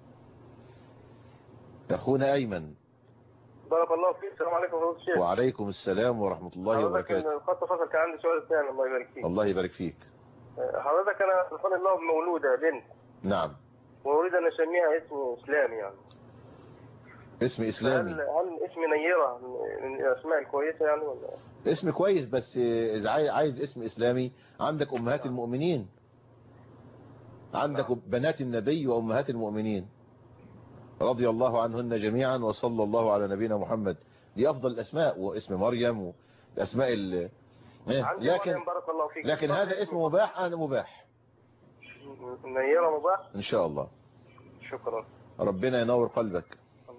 اخونا ايمن. بارك الله فيك. السلام عليكم ورحمة الله وبركاته. وعليكم السلام ورحمة الله وبركاته. الخط فصل كان عندي سؤال ثاني. الله يبارك فيك. الله يبارك فيك. حضرتك انا سبحان الله مولودة بنت. نعم. واريد ان اسميها اسم اسلامي يعني. اسم اسلامي. هل, هل اسم نيرة من الاسماء الكويسة يعني ولا؟ اسم كويس، بس اذا عايز اسم اسلامي عندك امهات المؤمنين، عندك بنات النبي وامهات المؤمنين. رضي الله عنهن جميعا وصلى الله على نبينا محمد. دي افضل الاسماء، واسم مريم والاسماء ال... لكن لكن هذا اسم مباح. انا مباح نيرة مباح ان شاء الله. شكرا. ربنا ينور قلبك.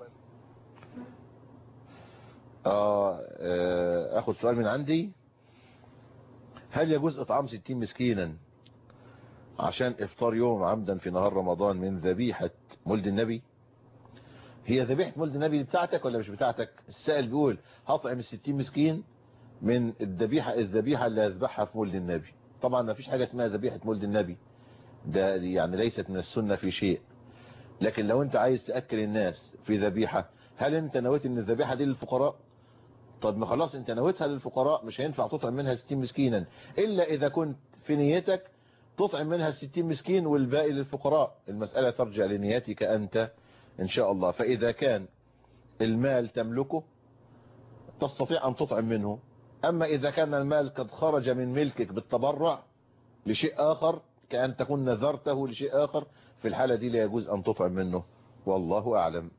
آه آه اخذ سؤال من عندي. هل يجوز اطعام ستين مسكينا عشان افطار يوم عمدا في نهار رمضان من ذبيحة مولد النبي؟ هي ذبيحة مولد النبي بتاعتك ولا مش بتاعتك؟ السائل بيقول هطعم الستين مسكين من الذبيحة الذبيحة اللي هذبحها في مولد النبي. طبعا ما فيش حاجة اسمها ذبيحة مولد النبي، ده يعني ليست من السنة في شيء. لكن لو انت عايز تأكل الناس في ذبيحة، هل انت نويت ان الذبيحة دي للفقراء؟ طب ما خلاص انت نويتها للفقراء، مش هينفع تطعم منها ستين مسكينا الا اذا كنت في نيتك تطعم منها ستين مسكين والباقي للفقراء. المسألة ترجع لنيتك انت ان شاء الله. فاذا كان المال تملكه تستطيع ان تطعم منه. اما اذا كان المال قد خرج من ملكك بالتبرع لشيء اخر، كأن تكون نذرته لشيء اخر، في الحالة دي لا يجوز ان تطعم منه، والله اعلم.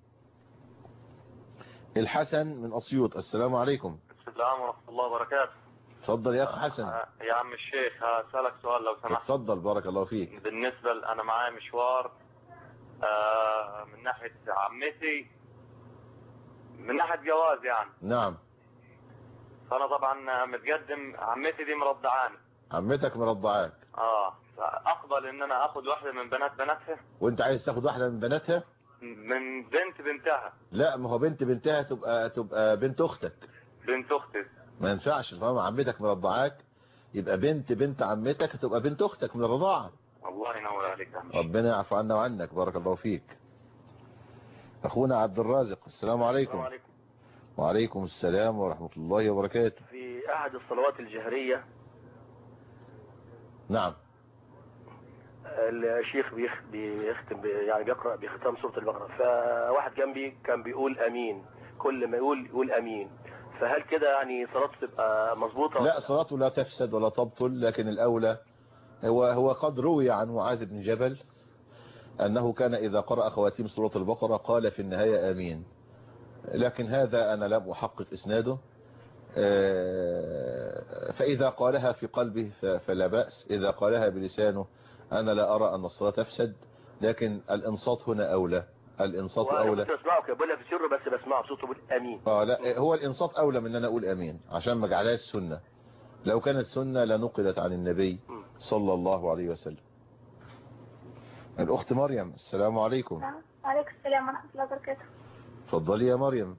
الحسن من اسيوط، السلام عليكم. السلام ورحمة الله وبركاته. اتفضل يا اخ حسن. يا عم الشيخ هسألك سؤال لو سمحت. اتفضل بارك الله فيك. بالنسبة انا معايا مشوار من ناحية عمتي، من ناحية جواز يعني. نعم. فانا طبعا متقدم، عمتي دي مرضعاني. عمتك مرضعاك؟ اه. فاقبل ان انا اخد واحدة من بنات بناتها؟ وانت عايز تاخد واحدة من بناتها؟ من بنت بنتها. لا، ما هو بنت بنتها تبقى تبقى بنت اختك. بنت اختي ما ينفعش. طالما عمتك مرضعاك يبقى بنت بنت عمتك تبقى بنت اختك من الرضاعه. الله ينور عليك. ربنا يعفو عنا وعنك، بارك الله فيك. اخونا عبد الرازق، السلام عليكم. السلام عليكم. وعليكم السلام ورحمة الله وبركاته. في احد الصلوات الجهرية نعم الشيخ بيختم يعني بيقرأ بختام سورة البقرة، فواحد جنبي كان بيقول امين، كل ما يقول يقول امين، فهل كده يعني صلاته تبقى مظبوطة؟ لا، صلاته لا تفسد ولا تبطل، لكن الاولى هو هو قد روي عن معاذ بن جبل انه كان اذا قرأ خواتيم سورة البقرة قال في النهاية امين، لكن هذا انا لم احقق اسناده. فاذا قالها في قلبه فلا بأس، اذا قالها بلسانه انا لا ارى ان الصلاة تفسد، لكن الانصات هنا اولى. الانصات اولى. كنت بسمعه كده بقولها في سره، بس بسمعه بصوته بيقول امين. اه لا، هو الانصات اولى من ان انا اقول امين عشان ما اجعلهاش سنه. لو كانت سنه لنقلت عن النبي صلى الله عليه وسلم. الاخت مريم، السلام عليكم. وعليكم السلام ورحمه الله وبركاته. اتفضلي يا مريم.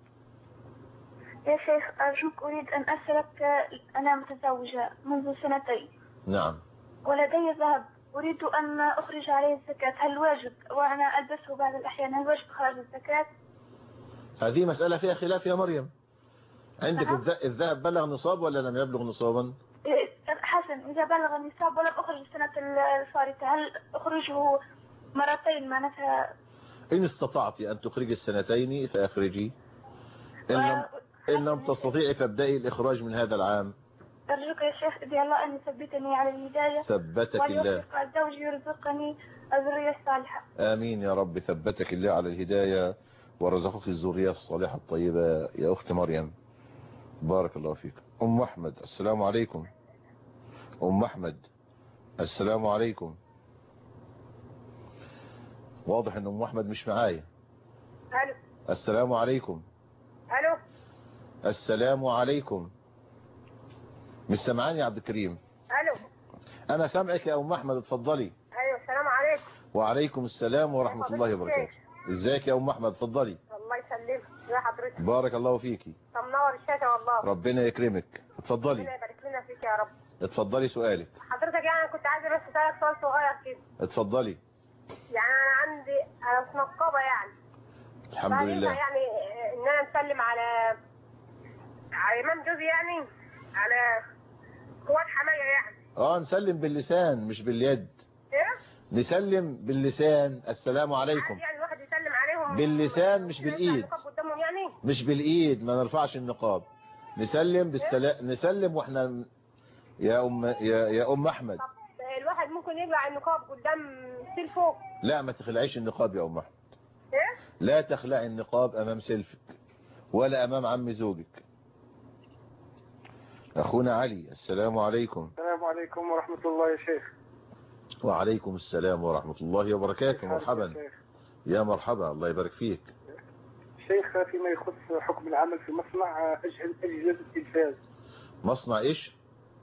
يا شيخ ارجوك اريد ان اسالك، انا متزوجه منذ سنتين. نعم. ولدي ذهب أريد أن أخرج عليه الزكاة، هل واجب؟ وأنا ألبسه بعض الأحيان، هل واجب إخراج الزكاة؟ هذه مسألة فيها خلاف يا مريم. عندك نعم. الذهب بلغ نصاب ولا لم يبلغ نصابا؟ حسن، إذا بلغ النصاب ولم أخرج السنة الفارطة هل أخرجه مرتين معناتها؟ إن استطعت أن تخرجي السنتين فأخرجي، إن لم, إن لم تستطيعي فابدأي الإخراج من هذا العام. أرجوك يا شيخ ادعي الله أن يثبتني على الهداية، ثبتك الله، ويوفق زوجي يرزقني الذرية الصالحة. آمين يا رب. ثبتك الله على الهداية ورزقك الذرية الصالحة الطيبة يا أخت مريم، بارك الله فيك. أم أحمد، السلام عليكم. أم أحمد، السلام عليكم. واضح أن أم أحمد مش معايا. ألو. السلام عليكم. ألو. السلام عليكم. مش سامعاني يا عبد الكريم؟ ألو. أنا سامعك يا أم أحمد، اتفضلي. أيوة السلام عليكم. وعليكم السلام ورحمة الله وبركاته. ازيك يا أم أحمد؟ اتفضلي. الله يسلمك. يا حضرتك. بارك الله فيكي. طب منور الشاشة والله. ربنا يكرمك، اتفضلي. ربنا يبارك لنا فيك يا رب. اتفضلي سؤالك. حضرتك يعني كنت عايزة بس أسألك سؤال صغير كده. اتفضلي. يعني أنا عندي أنا مش نقابة يعني. الحمد لله. يعني إن أنا نسلم على على إمام جوزي يعني على قوات حماية يعني. اه نسلم باللسان مش باليد. ايه؟ نسلم باللسان السلام عليكم. يعني الواحد يسلم عليهم باللسان مش بالايد. قدامهم يعني؟ مش بالايد، ما نرفعش النقاب. نسلم بالسلام، نسلم واحنا يا ام يا يا ام احمد. طب الواحد ممكن يقلع النقاب قدام سيل فوق؟ لا ما تخلعيش النقاب يا ام احمد. ايه؟ لا تخلعي النقاب امام سلفك ولا امام عم زوجك. اخونا علي، السلام عليكم. السلام عليكم ورحمة الله يا شيخ. وعليكم السلام ورحمة الله وبركاته. مرحبا يا, يا مرحبا، الله يبارك فيك. شيخ فيما يخص حكم العمل في مصنع أجهزة التلفاز. مصنع ايش؟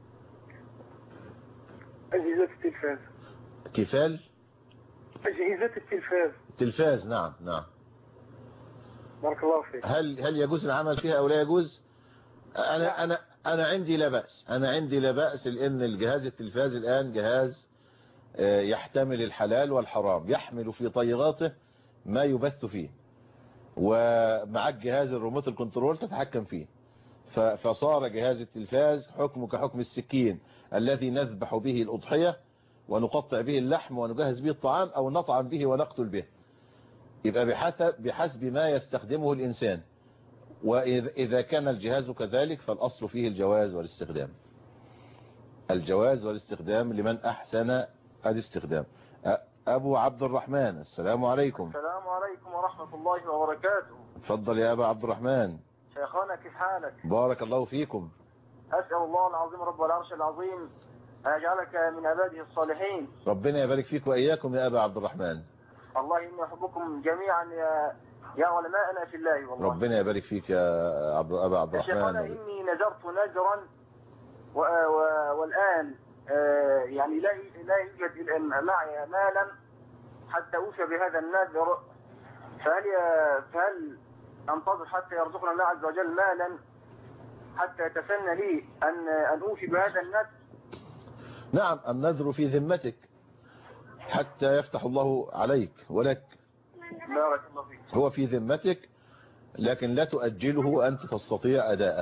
أجهزة التلفاز. تيفال؟ أجهزة التلفاز. تلفاز، نعم نعم. بارك الله فيك. هل هل يجوز العمل فيها او لا يجوز؟ انا انا انا عندي لا بأس، انا عندي لا بأس، لان الجهاز التلفاز الان جهاز يحتمل الحلال والحرام، يحمل في طيغاته ما يبث فيه، ومعك جهاز الريموت الكنترول تتحكم فيه، فصار جهاز التلفاز حكمه كحكم السكين الذي نذبح به الأضحية ونقطع به اللحم ونجهز به الطعام أو نطعم به ونقتل به. يبقى بحسب بحسب ما يستخدمه الإنسان، وإذا كان الجهاز كذلك فالأصل فيه الجواز والاستخدام، الجواز والاستخدام لمن أحسن الاستخدام. أبو عبد الرحمن، السلام عليكم. السلام عليكم ورحمة الله وبركاته. تفضل يا أبا عبد الرحمن. شيخنا كيف حالك؟ بارك الله فيكم. أسأل الله العظيم رب العرش العظيم أن يجعلك من عباده الصالحين. ربنا يبارك فيك وإياكم يا أبا عبد الرحمن. الله إني أحبكم جميعا يا يا علماءنا في الله والله. ربنا يبارك فيك يا عبد أبا عبد الرحمن. شيخنا إني نذرت نذرا و... و... والآن آه يعني لا لا يوجد معي مالا حتى أوفي بهذا النذر، فهل فهل أنتظر حتى يرزقنا الله عز وجل مالا حتى يتسنى لي أن أن أوفي بهذا النذر؟ نعم، النذر في ذمتك حتى يفتح الله عليك ولك. بارك الله فيك. هو في ذمتك لكن لا تؤجله وأنت تستطيع أداءه،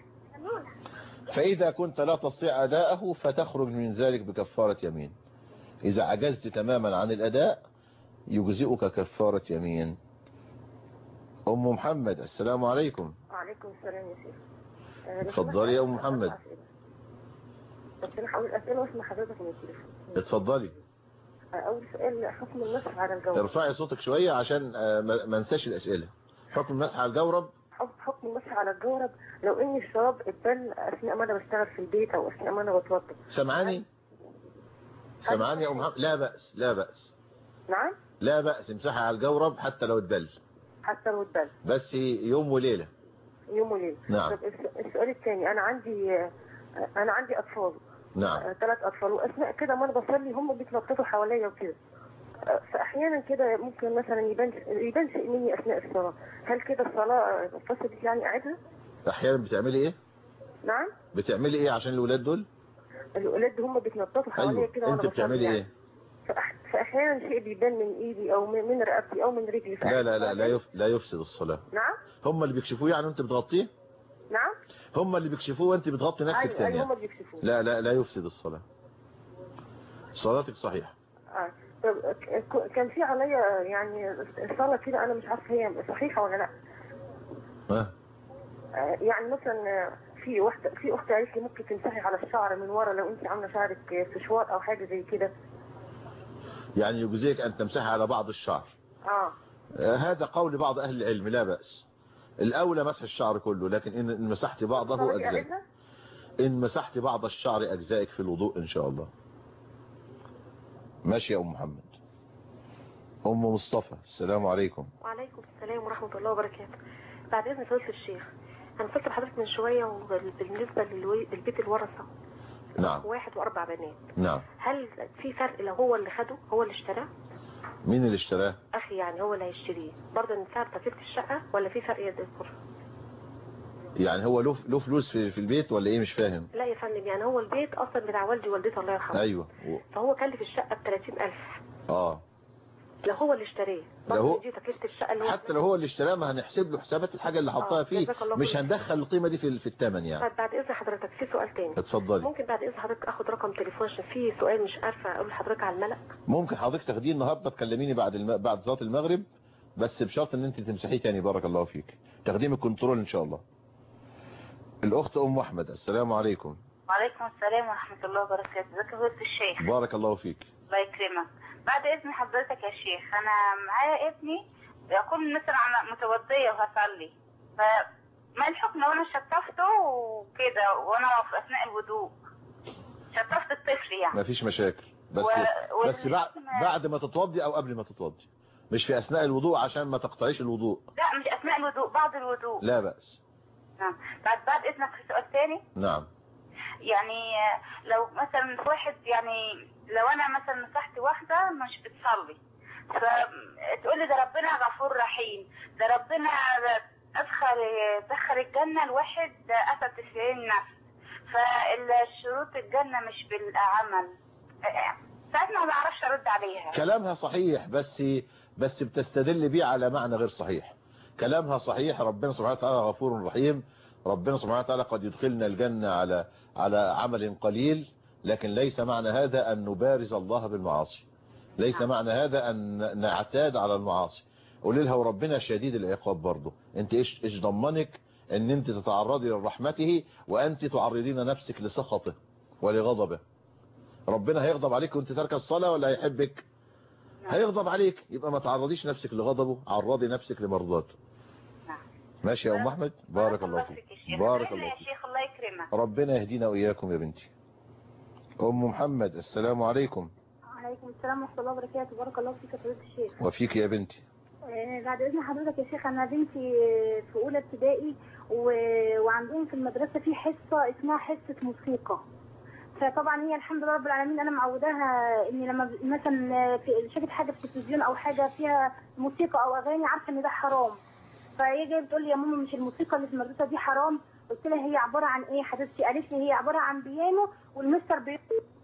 فإذا كنت لا تستطيع أداءه فتخرج من ذلك بكفارة يمين. إذا عجزت تماما عن الأداء يجزئك كفارة يمين. أم محمد، السلام عليكم. وعليكم السلام يا شيخ. اتفضلي يا أم محمد. بس أنا هقول أسئلة واسمع حضرتك من التليفون. اتفضلي. أول سؤال، حكم المسح على الجورب. ارفعي صوتك شوية عشان ما انساش الأسئلة. حكم المسح على الجورب. حكم المسح على الجورب لو إن الشراب اتبل أثناء ما أنا بشتغل في البيت أو أثناء ما أنا بتوضى. سمعاني؟ سمعاني يا أم محمد؟ لا بأس لا بأس. نعم؟ لا بأس، امسحي على الجورب حتى لو اتبل. حتى لو اتبل. بس يوم وليلة. يوم وليلة. نعم. طب السؤال الثاني، أنا عندي أنا عندي أطفال. نعم. ثلاث أطفال، وأثناء كده ما أنا بصلي هم بيتنططوا حواليا وكده، فأحيانا كده ممكن مثلا يبان يبان شيء مني أثناء الصلاة، هل كده الصلاة فسدت يعني أعيدها؟ أحيانا بتعملي إيه؟ نعم؟ بتعملي إيه عشان الأولاد دول؟ الأولاد هم بيتنططوا حواليا أيوة. كده وأنا أنت بتعملي يعني. إيه؟ فأحيانا شيء بيبان من إيدي أو من رقبتي أو من رجلي. لا لا لا لا, يف... لا يفسد الصلاة. نعم؟ هم اللي بيكشفوه يعني وأنت بتغطيه؟ نعم؟ هم اللي بيكشفوه وأنت بتغطي نفسك أيوة تاني. أيوة هم اللي بيكشفوه. لا لا لا يفسد الصلاة. صلاتك صحيحة. آه. طب كان في عليا يعني الصلاة كده أنا مش عارفة هي صحيحة ولا لا. ها؟ آه يعني مثلا في واحدة في أختي قالت لي ممكن تمسحي على الشعر من ورا لو أنت عاملة شعرك سشوار أو حاجة زي كده. يعني يجوزيك أن تمسحي على بعض الشعر. آه. آه هذا قول بعض أهل العلم، لا بأس. الأولى مسح الشعر كله، لكن إن مسحت بعضه أجزائك. إن مسحت بعض الشعر أجزائك في الوضوء إن شاء الله. ماشي يا أم محمد. أم مصطفى، السلام عليكم. وعليكم السلام ورحمة الله وبركاته. بعد إذن فضيلة الشيخ، أنا قلت لحضرتك من شوية وبالنسبة للبيت الورثة. نعم. واحد وأربع بنات. نعم. هل في فرق لو هو اللي خده هو اللي اشتراه؟ مين اللي اشتراه؟ أخي يعني هو اللي هيشتريه، برضه ندفع تكلفة الشقة ولا في فرق يا دكتور؟ يعني هو له له فلوس في, في البيت ولا ايه؟ مش فاهم. لا يا فندم، يعني هو البيت اصلا بتاع والدي ووالدتي الله يرحمه. ايوه. فهو كلف الشقه ب ثلاثين ألف. اه. لو هو اللي اشتراه برضه دي تكلفه الشقه اللي هو حتى لو هو اللي اشتراه ما هنحسب له حسابات الحاجه اللي حطها فيه، مش هندخل القيمه دي في في الثمن يعني. طب بعد اذن حضرتك في سؤال تاني. اتفضلي. ممكن بعد اذن حضرتك اخد رقم تليفون عشان في سؤال مش عارفه اقول لحضرتك على الملأ. ممكن حضرتك تاخديه النهارده تكلميني بعد الم... بعد صلاه المغرب، بس بشرط ان انت تمسحيه تاني. بارك الله فيك. تقديم الكنترول ان شاء الله. الأخت أم أحمد، السلام عليكم. وعليكم السلام ورحمة الله وبركاته. ازيك يا فضيلة الشيخ؟ بارك الله فيك. الله يكرمك. بعد إذن حضرتك يا شيخ، أنا معايا ابني يكون مثلا انا متوضيه وهصلي، فما الحكم لو انا شطفته وكده وانا في اثناء الوضوء شطفت الطفل يعني؟ مفيش مشاكل، بس و... بس بعد بعد ما تتوضي او قبل ما تتوضي، مش في اثناء الوضوء عشان ما تقطعيش الوضوء. لا مش اثناء الوضوء، بعد الوضوء. لا بأس. نعم. بعد بعد اذنك في سؤال ثاني. نعم. يعني لو مثلا في واحد، يعني لو انا مثلا نصحت واحده مش بتصلي، فتقول لي ده ربنا غفور رحيم، ده ربنا ادخل دخل الجنه الواحد قتل تسعين نفس، فالشروط الجنه مش بالعمل. ساعتها ما بعرفش ارد عليها. كلامها صحيح، بس بس بتستدل بيه على معنى غير صحيح. كلامها صحيح، ربنا سبحانه وتعالى غفور رحيم، ربنا سبحانه وتعالى قد يدخلنا الجنة على على عمل قليل، لكن ليس معنى هذا أن نبارز الله بالمعاصي، ليس معنى هذا أن نعتاد على المعاصي. قولي لها وربنا شديد العقاب برضه، انت ايش ايش ضمنك ان انت تتعرضي لرحمته وانت تعرضين نفسك لسخطه ولغضبه؟ ربنا هيغضب عليك وانت ترك الصلاة ولا هيحبك؟ هيغضب عليك، يبقى ما تعرضيش نفسك لغضبه، عرضي نفسك لمرضاته. ماشي يا ام احمد، بارك الله فيك. بارك الله فيك. شيخ الله يكرمك. ربنا يهدينا واياكم يا بنتي. ام محمد، السلام عليكم. وعليكم السلام ورحمه الله وبركاته. بارك الله فيك يا فضيله الشيخ. وفيك يا بنتي. آه بعد اذن حضرتك يا شيخ، انا بنتي في اولى ابتدائي و... وعندهم في المدرسه في حصه اسمها حصه موسيقى، فطبعا هي الحمد لله رب العالمين انا معوداها ان لما مثلا في شافت حاجه في التلفزيون او حاجه فيها موسيقى او اغاني عارفه ان ده حرام، فهي جايه بتقول لي يا ماما مش الموسيقى اللي في المدرسه دي حرام؟ قلت لها هي عباره عن ايه حبيبتي؟ قالت لي هي عباره عن بيانو والمستر بي...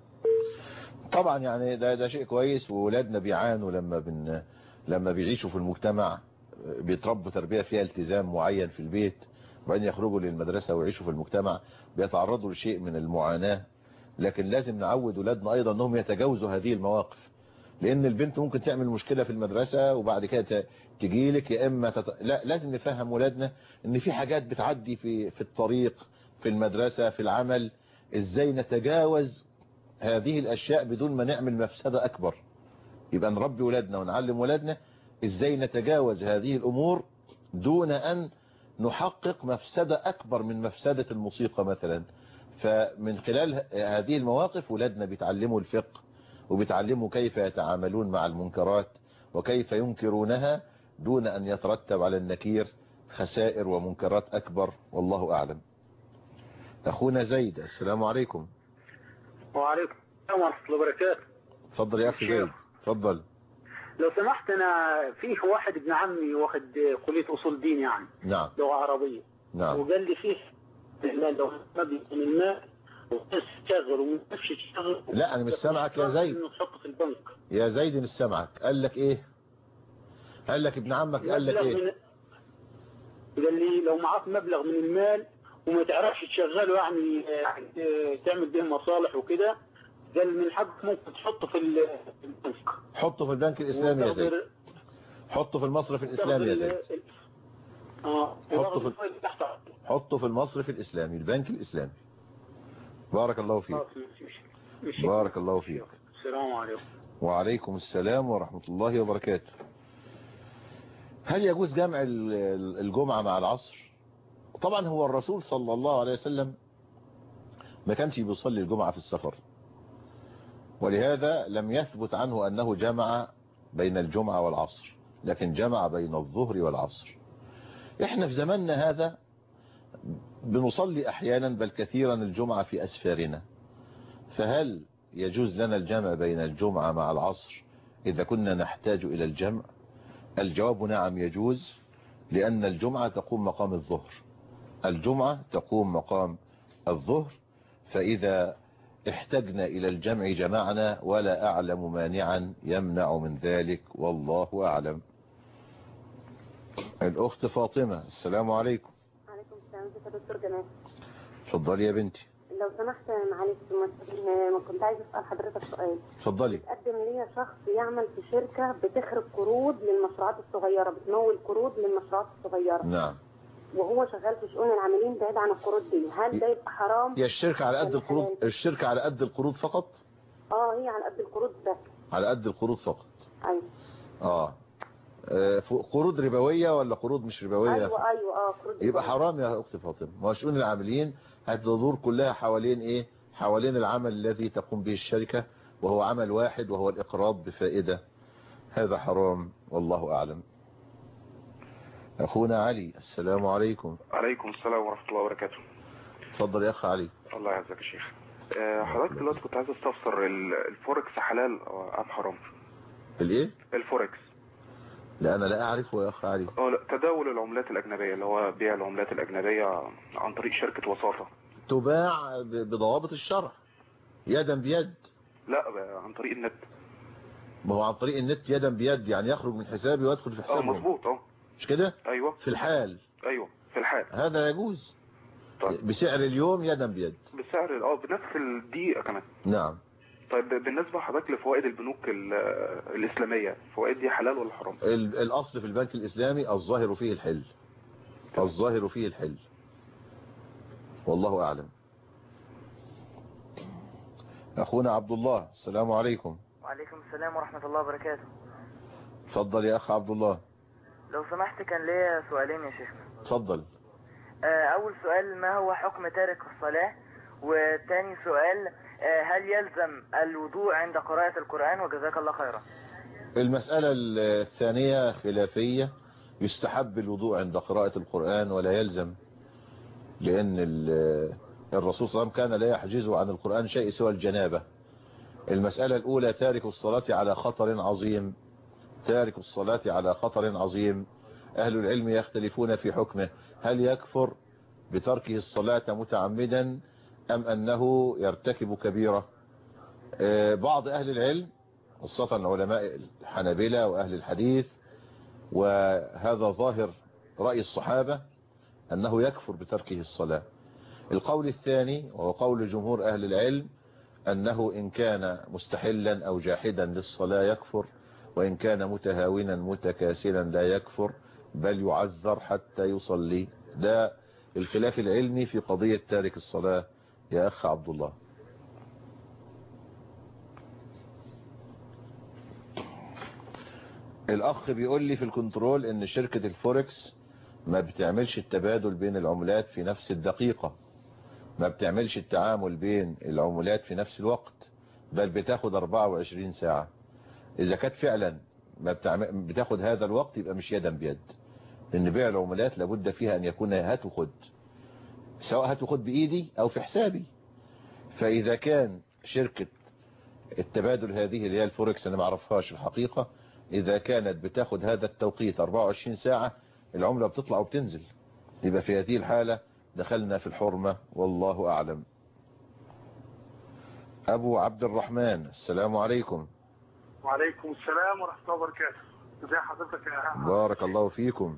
طبعا يعني ده ده شيء كويس، واولادنا بيعانوا لما بن لما بيعيشوا في المجتمع، بيتربوا تربيه فيها التزام معين في البيت، وبعدين يخرجوا للمدرسه ويعيشوا في المجتمع بيتعرضوا لشيء من المعاناه. لكن لازم نعود اولادنا ايضا انهم يتجاوزوا هذه المواقف، لان البنت ممكن تعمل مشكله في المدرسه وبعد كده تجي لك يا اما تت... لا لازم نفهم اولادنا ان في حاجات بتعدي في في الطريق، في المدرسه، في العمل، ازاي نتجاوز هذه الاشياء بدون ما نعمل مفسده اكبر. يبقى نربي اولادنا ونعلم اولادنا ازاي نتجاوز هذه الامور دون ان نحقق مفسده اكبر من مفسده الموسيقى مثلا. فمن خلال هذه المواقف اولادنا بيتعلموا الفقه وبيتعلموا كيف يتعاملون مع المنكرات وكيف ينكرونها دون أن يترتب على النكير خسائر ومنكرات أكبر، والله أعلم. أخونا زيد، السلام عليكم. وعليكم السلام ورحمة الله وبركاته. تفضل يا أخي زيد، تفضل. لو سمحت، أنا فيه واحد ابن عمي واخد كلية أصول دين يعني. نعم. لغة عربية. نعم. وقال لي فيه لو مبلغ من المال وتشتغل ومش تشتغل. لا أنا مش سامعك يا زيد. نحط في البنك. يا زيد مش سامعك. قال لك إيه؟ قال لك ابن عمك قال لك إيه؟ من... قال لي لو معاك مبلغ من المال وما تعرفش تشغله يعني تعمل به مصالح وكده، قال من حقك ممكن تحطه في البنك. حطه في البنك الإسلامي يا زيد. حطه في المصرف الإسلامي يا زيد. اه حطه في حطه في المصرف الإسلامي، البنك الإسلامي. بارك الله فيك. بارك الله فيك. السلام عليكم. وعليكم السلام ورحمة الله وبركاته. هل يجوز جمع الجمعة مع العصر؟ طبعا هو الرسول صلى الله عليه وسلم ما كانش بيصلي الجمعة في السفر، ولهذا لم يثبت عنه أنه جمع بين الجمعة والعصر، لكن جمع بين الظهر والعصر. احنا في زماننا هذا بنصلي أحيانا بل كثيرا الجمعة في أسفارنا، فهل يجوز لنا الجمع بين الجمعة مع العصر إذا كنا نحتاج إلى الجمع؟ الجواب نعم يجوز، لأن الجمعة تقوم مقام الظهر، الجمعة تقوم مقام الظهر، فإذا احتجنا إلى الجمع جمعنا، ولا أعلم مانعا يمنع من ذلك، والله أعلم. الأخت فاطمة، السلام عليكم. وعليكم السلام. ازيك يا دكتور جمال؟ اتفضلي يا بنتي. لو سمحت معلش ما كنت عايزه اسال حضرتك سؤال. اتفضلي. بتقدم ليا شخص يعمل في شركه بتخرج قروض للمشروعات الصغيره، بتمول قروض للمشروعات الصغيره. نعم. وهو شغال في شؤون العاملين بعيد عن القروض دي، هل ده يبقى حرام؟ هي الشركه على قد القروض؟ الشركه على قد القروض فقط؟ اه هي على قد القروض بس. على قد القروض فقط. ايوه. اه قروض ربوية ولا قروض مش ربوية؟ ايوه ايوه اه قروض يبقى حرام يا اخت فاطمه. ما شؤون العاملين هتدور كلها حوالين ايه؟ حوالين العمل الذي تقوم به الشركة، وهو عمل واحد وهو الاقراض بفائدة. هذا حرام والله اعلم. اخونا علي، السلام عليكم. عليكم السلام ورحمة الله وبركاته. اتفضل يا اخ علي. الله يعزك يا شيخ. أه حضرتك دلوقتي كنت عايز استفسر الفوركس حلال ام حرام؟ الايه؟ الفوركس. لا انا لا اعرفه يا اخ علي. اه تداول العملات الاجنبية، اللي هو بيع العملات الاجنبية عن طريق شركة وساطة. تباع بضوابط الشرع يدا بيد. لا عن طريق النت. ما هو عن طريق النت يدا بيد، يعني يخرج من حسابي ويدخل في حسابهم. اه مظبوط اه. مش كده؟ ايوه. في الحال. ايوه في الحال. هذا يجوز. طيب. بسعر اليوم يدا بيد. بسعر اه بنفس الدقيقة كمان. نعم. طيب بالنسبة حضرتك لفوائد البنوك الإسلامية، فوائد دي حلال ولا حرام؟ الأصل في البنك الإسلامي الظاهر فيه الحل. الظاهر فيه الحل والله أعلم. أخونا عبد الله، السلام عليكم. وعليكم السلام ورحمة الله وبركاته. تفضل يا أخ عبد الله. لو سمحت كان ليا سؤالين يا شيخ. تفضل. أول سؤال، ما هو حكم تارك الصلاة؟ وثاني سؤال، هل يلزم الوضوء عند قراءة القرآن؟ وجزاك الله خيرا. المسألة الثانية خلافية، يستحب الوضوء عند قراءة القرآن ولا يلزم، لأن الرسول صلى الله عليه وسلم كان لا يحجزه عن القرآن شيء سوى الجنابة. المسألة الأولى، تارك الصلاة على خطر عظيم. تارك الصلاة على خطر عظيم، أهل العلم يختلفون في حكمه، هل يكفر بتركه الصلاة متعمدا أم أنه يرتكب كبيرة؟ بعض أهل العلم خاصة علماء الحنابلة وأهل الحديث، وهذا ظاهر رأي الصحابة، أنه يكفر بتركه الصلاة. القول الثاني وهو قول جمهور أهل العلم، أنه إن كان مستحلا أو جاحدا للصلاة يكفر، وإن كان متهاونا متكاسلا لا يكفر، بل يعذر حتى يصلي. ده الخلاف العلمي في قضية تارك الصلاة يا أخ عبد الله. الأخ بيقول لي في الكنترول إن شركة الفوركس ما بتعملش التبادل بين العملات في نفس الدقيقة، ما بتعملش التعامل بين العملات في نفس الوقت، بل بتاخد أربعة وعشرين ساعة. إذا كانت فعلا ما بتاخد هذا الوقت يبقى مش يدا بيد، لأن بيع العملات لابد فيها أن يكون هات وخد، سواء هات وخد بإيدي أو في حسابي. فإذا كان شركة التبادل هذه اللي هي الفوركس، أنا ما اعرفهاش الحقيقة، إذا كانت بتاخد هذا التوقيت أربعة وعشرين ساعة، العملة بتطلع وبتنزل، يبقى في هذه الحالة دخلنا في الحرمة والله أعلم. أبو عبد الرحمن، السلام عليكم. وعليكم السلام ورحمة الله وبركاته. ازي حضرتك يا أحمد؟ بارك الله فيكم.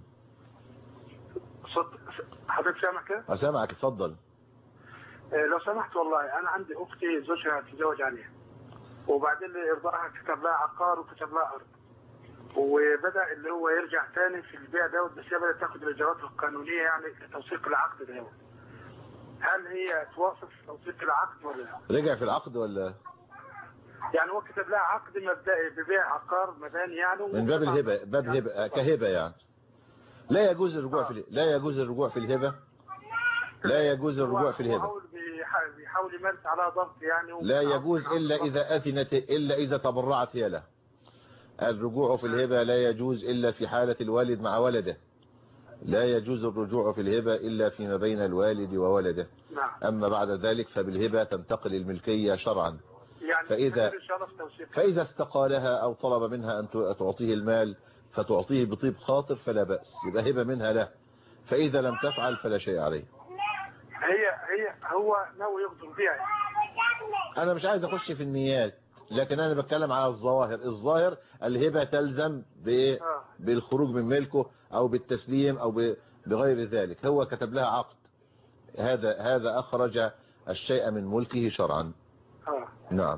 حضرتك سامعك كده؟ أسامعك، اتفضل. لو سمحت والله أنا عندي أختي زوجها تزوج عليها، وبعدين إرضاها كتب لها عقار وكتب لها أرض، وبدأ اللي هو يرجع تاني في البيع دوت، بس هي بدأت تاخد الإجراءات القانونية يعني توثيق العقد دوت. هل هي توافق توثيق العقد ولا لا؟ رجع في العقد ولا؟ يعني هو كتب لها عقد مبدئي ببيع عقار مباني يعني من باب الهبة، باب هبة كهبة يعني. لا يجوز الرجوع آه. في لا يجوز الرجوع في الهبة، لا يجوز الرجوع في الهبة. بيحاول يمارس عليها ضغط يعني. لا يجوز إلا إذا أذنت، إلا إذا تبرعت هي له. الرجوع في الهبة لا يجوز إلا في حالة الوالد مع ولده، لا يجوز الرجوع في الهبة إلا فيما بين الوالد وولده. نعم. أما بعد ذلك فبالهبة تنتقل الملكية شرعا. يعني فإذا, فإذا استقالها أو طلب منها أن تعطيه المال فتعطيه بطيب خاطر فلا بأس، يبقى هبة منها له. فإذا لم تفعل فلا شيء عليه. هي هي هو ناوي يغدر بيها. أنا مش عايز أخش في النيات، لكن أنا بتكلم على الظواهر. الظاهر الهبة تلزم بإيه؟ بالخروج من ملكه أو بالتسليم أو بغير ذلك. هو كتب لها عقد، هذا هذا أخرج الشيء من ملكه شرعا. آه. نعم.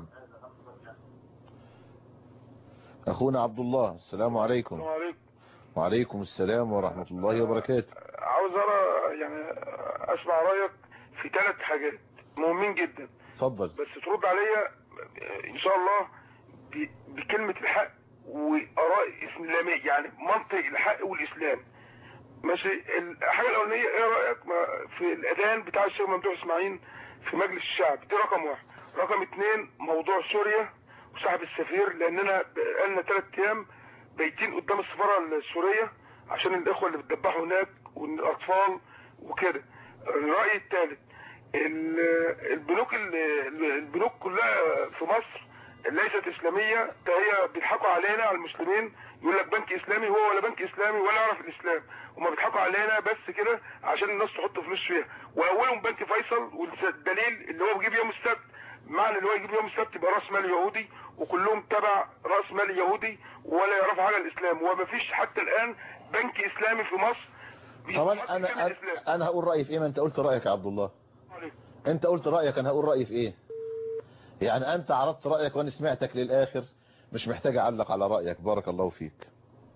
أخونا عبد الله، السلام عليكم. السلام عليكم. وعليكم السلام ورحمة الله وبركاته. عاوز أرى يعني أسمع رأيك في ثلاث حاجات مهمين جدا. اتفضل. بس ترد عليا إن شاء الله بكلمة الحق واراء اسلاميه، يعني منطق الحق والاسلام. ماشي. الحاجه الاولانيه ايه رايك في الاذان بتاع الشيخ ممدوح اسماعيل في مجلس الشعب؟ دي رقم واحد. رقم اثنين موضوع سوريا وصاحب السفير، لاننا بقالنا ثلاث ايام بايتين قدام السفاره السوريه عشان الاخوه اللي بتذبحوا هناك والاطفال وكده. الراي الثالث البنوك البنوك كلها في مصر ليست اسلاميه، هي بيضحكوا علينا على المسلمين، يقول لك بنك اسلامي، هو ولا بنك اسلامي ولا يعرف الاسلام، هما بيضحكوا علينا بس كده عشان الناس تحط فلوس فيها. واولهم بنك فيصل، والدليل اللي هو بيجيب يوم السبت، معنى اللي هو يجيب يوم السبت يبقى راس مال يهودي، وكلهم تبع راس مال يهودي ولا يعرفوا حاجه الاسلام، وما فيش حتى الان بنك اسلامي في مصر. طبعا انا انا, أنا هقول رايي في ايه؟ ما انت قلت رايك يا عبد الله. انت قلت رايك، انا هقول رايي في ايه؟ يعني انت عرضت رايك وانا سمعتك للاخر، مش محتاج اعلق على رايك. بارك الله فيك.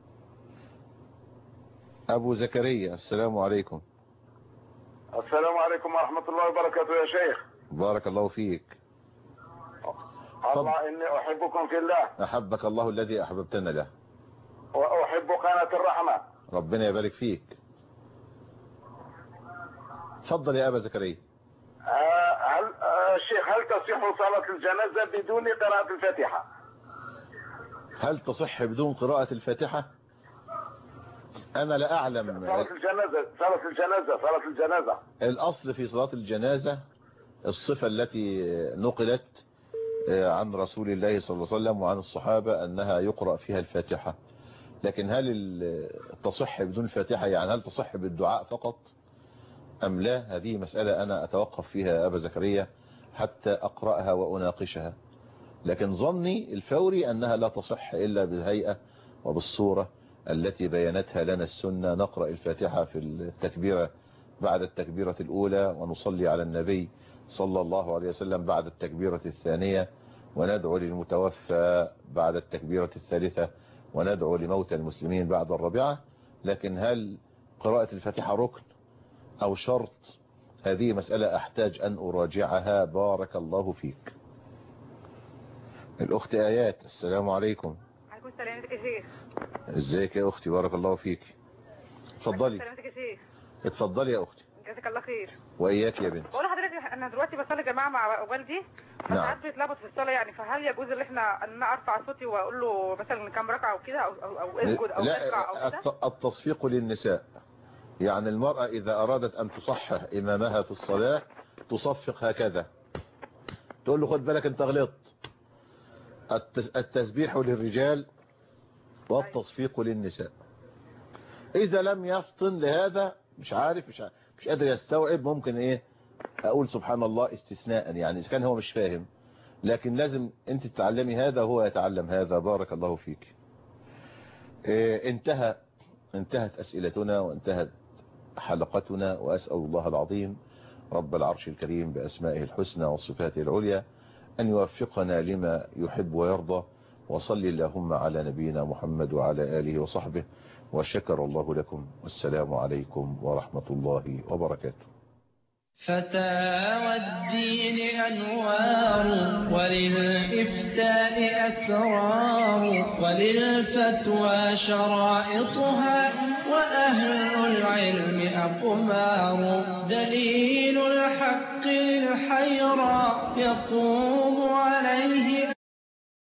ابو زكريا السلام عليكم. السلام عليكم ورحمه الله وبركاته يا شيخ. بارك الله فيك. الله اني احبكم في الله. احبك الله الذي احببتنا له. واحب قناه الرحمه. ربنا يبارك فيك. تفضل يا ابا زكريا. هل الشيخ هل تصح صلاة الجنازة بدون قراءة الفاتحة؟ هل تصح بدون قراءة الفاتحة؟ أنا لا أعلم. صلاة الجنازة صلاة الجنازة صلاة الجنازة الأصل في صلاة الجنازة الصفة التي نقلت عن رسول الله صلى الله عليه وسلم وعن الصحابة أنها يقرأ فيها الفاتحة، لكن هل تصح بدون الفاتحة؟ يعني هل تصح بالدعاء فقط أم لا؟ هذه مسألة أنا أتوقف فيها يا أبا زكريا حتى أقرأها وأناقشها، لكن ظني الفوري أنها لا تصح إلا بالهيئة وبالصورة التي بينتها لنا السنة. نقرأ الفاتحة في التكبيرة بعد التكبيرة الأولى، ونصلي على النبي صلى الله عليه وسلم بعد التكبيرة الثانية، وندعو للمتوفى بعد التكبيرة الثالثة، وندعو لموتى المسلمين بعد الرابعة. لكن هل قراءة الفاتحة ركن أو شرط؟ هذه مسألة أحتاج أن أراجعها. بارك الله فيك. الأخت آيات السلام عليكم. عليكم السلام يا شيخ. ازيك يا أختي؟ بارك الله فيك. اتفضلي. السلام يا شيخ. اتفضلي يا أختي. جزاك الله خير. وإياك يا بنت. بقول لحضرتك أنا دلوقتي بصلي جماعة مع والدي، فساعات بيتلخبط في الصلاة يعني، فهل يجوز ان احنا ان ارفع صوتي واقول له مثلا كام ركعة او كده او او, أو اسجد او اركع او كده؟ التصفيق للنساء، يعني المرأة إذا أرادت أن تصحح إمامها في الصلاة تصفق هكذا، تقول له خد بالك أنت غلطت. التسبيح للرجال والتصفيق للنساء. إذا لم يفطن لهذا، مش عارف مش, عارف مش قادر يستوعب، ممكن إيه أقول سبحان الله استثناء، يعني إذا كان هو مش فاهم، لكن لازم أنت تتعلمي هذا وهو يتعلم هذا. بارك الله فيك. إيه انتهى انتهت أسئلتنا وانتهت حلقتنا، وأسأل الله العظيم رب العرش الكريم بأسمائه الحسنى وصفاته العليا أن يوفقنا لما يحب ويرضى. وصل اللهم على نبينا محمد وعلى آله وصحبه، وشكر الله لكم، والسلام عليكم ورحمة الله وبركاته. فتاوى الدين أنوار، وللإفتاء أسرار، وللفتوى شرائطها، وأهل العلم أقمار. دليل الحق للحيرى يقوم عليه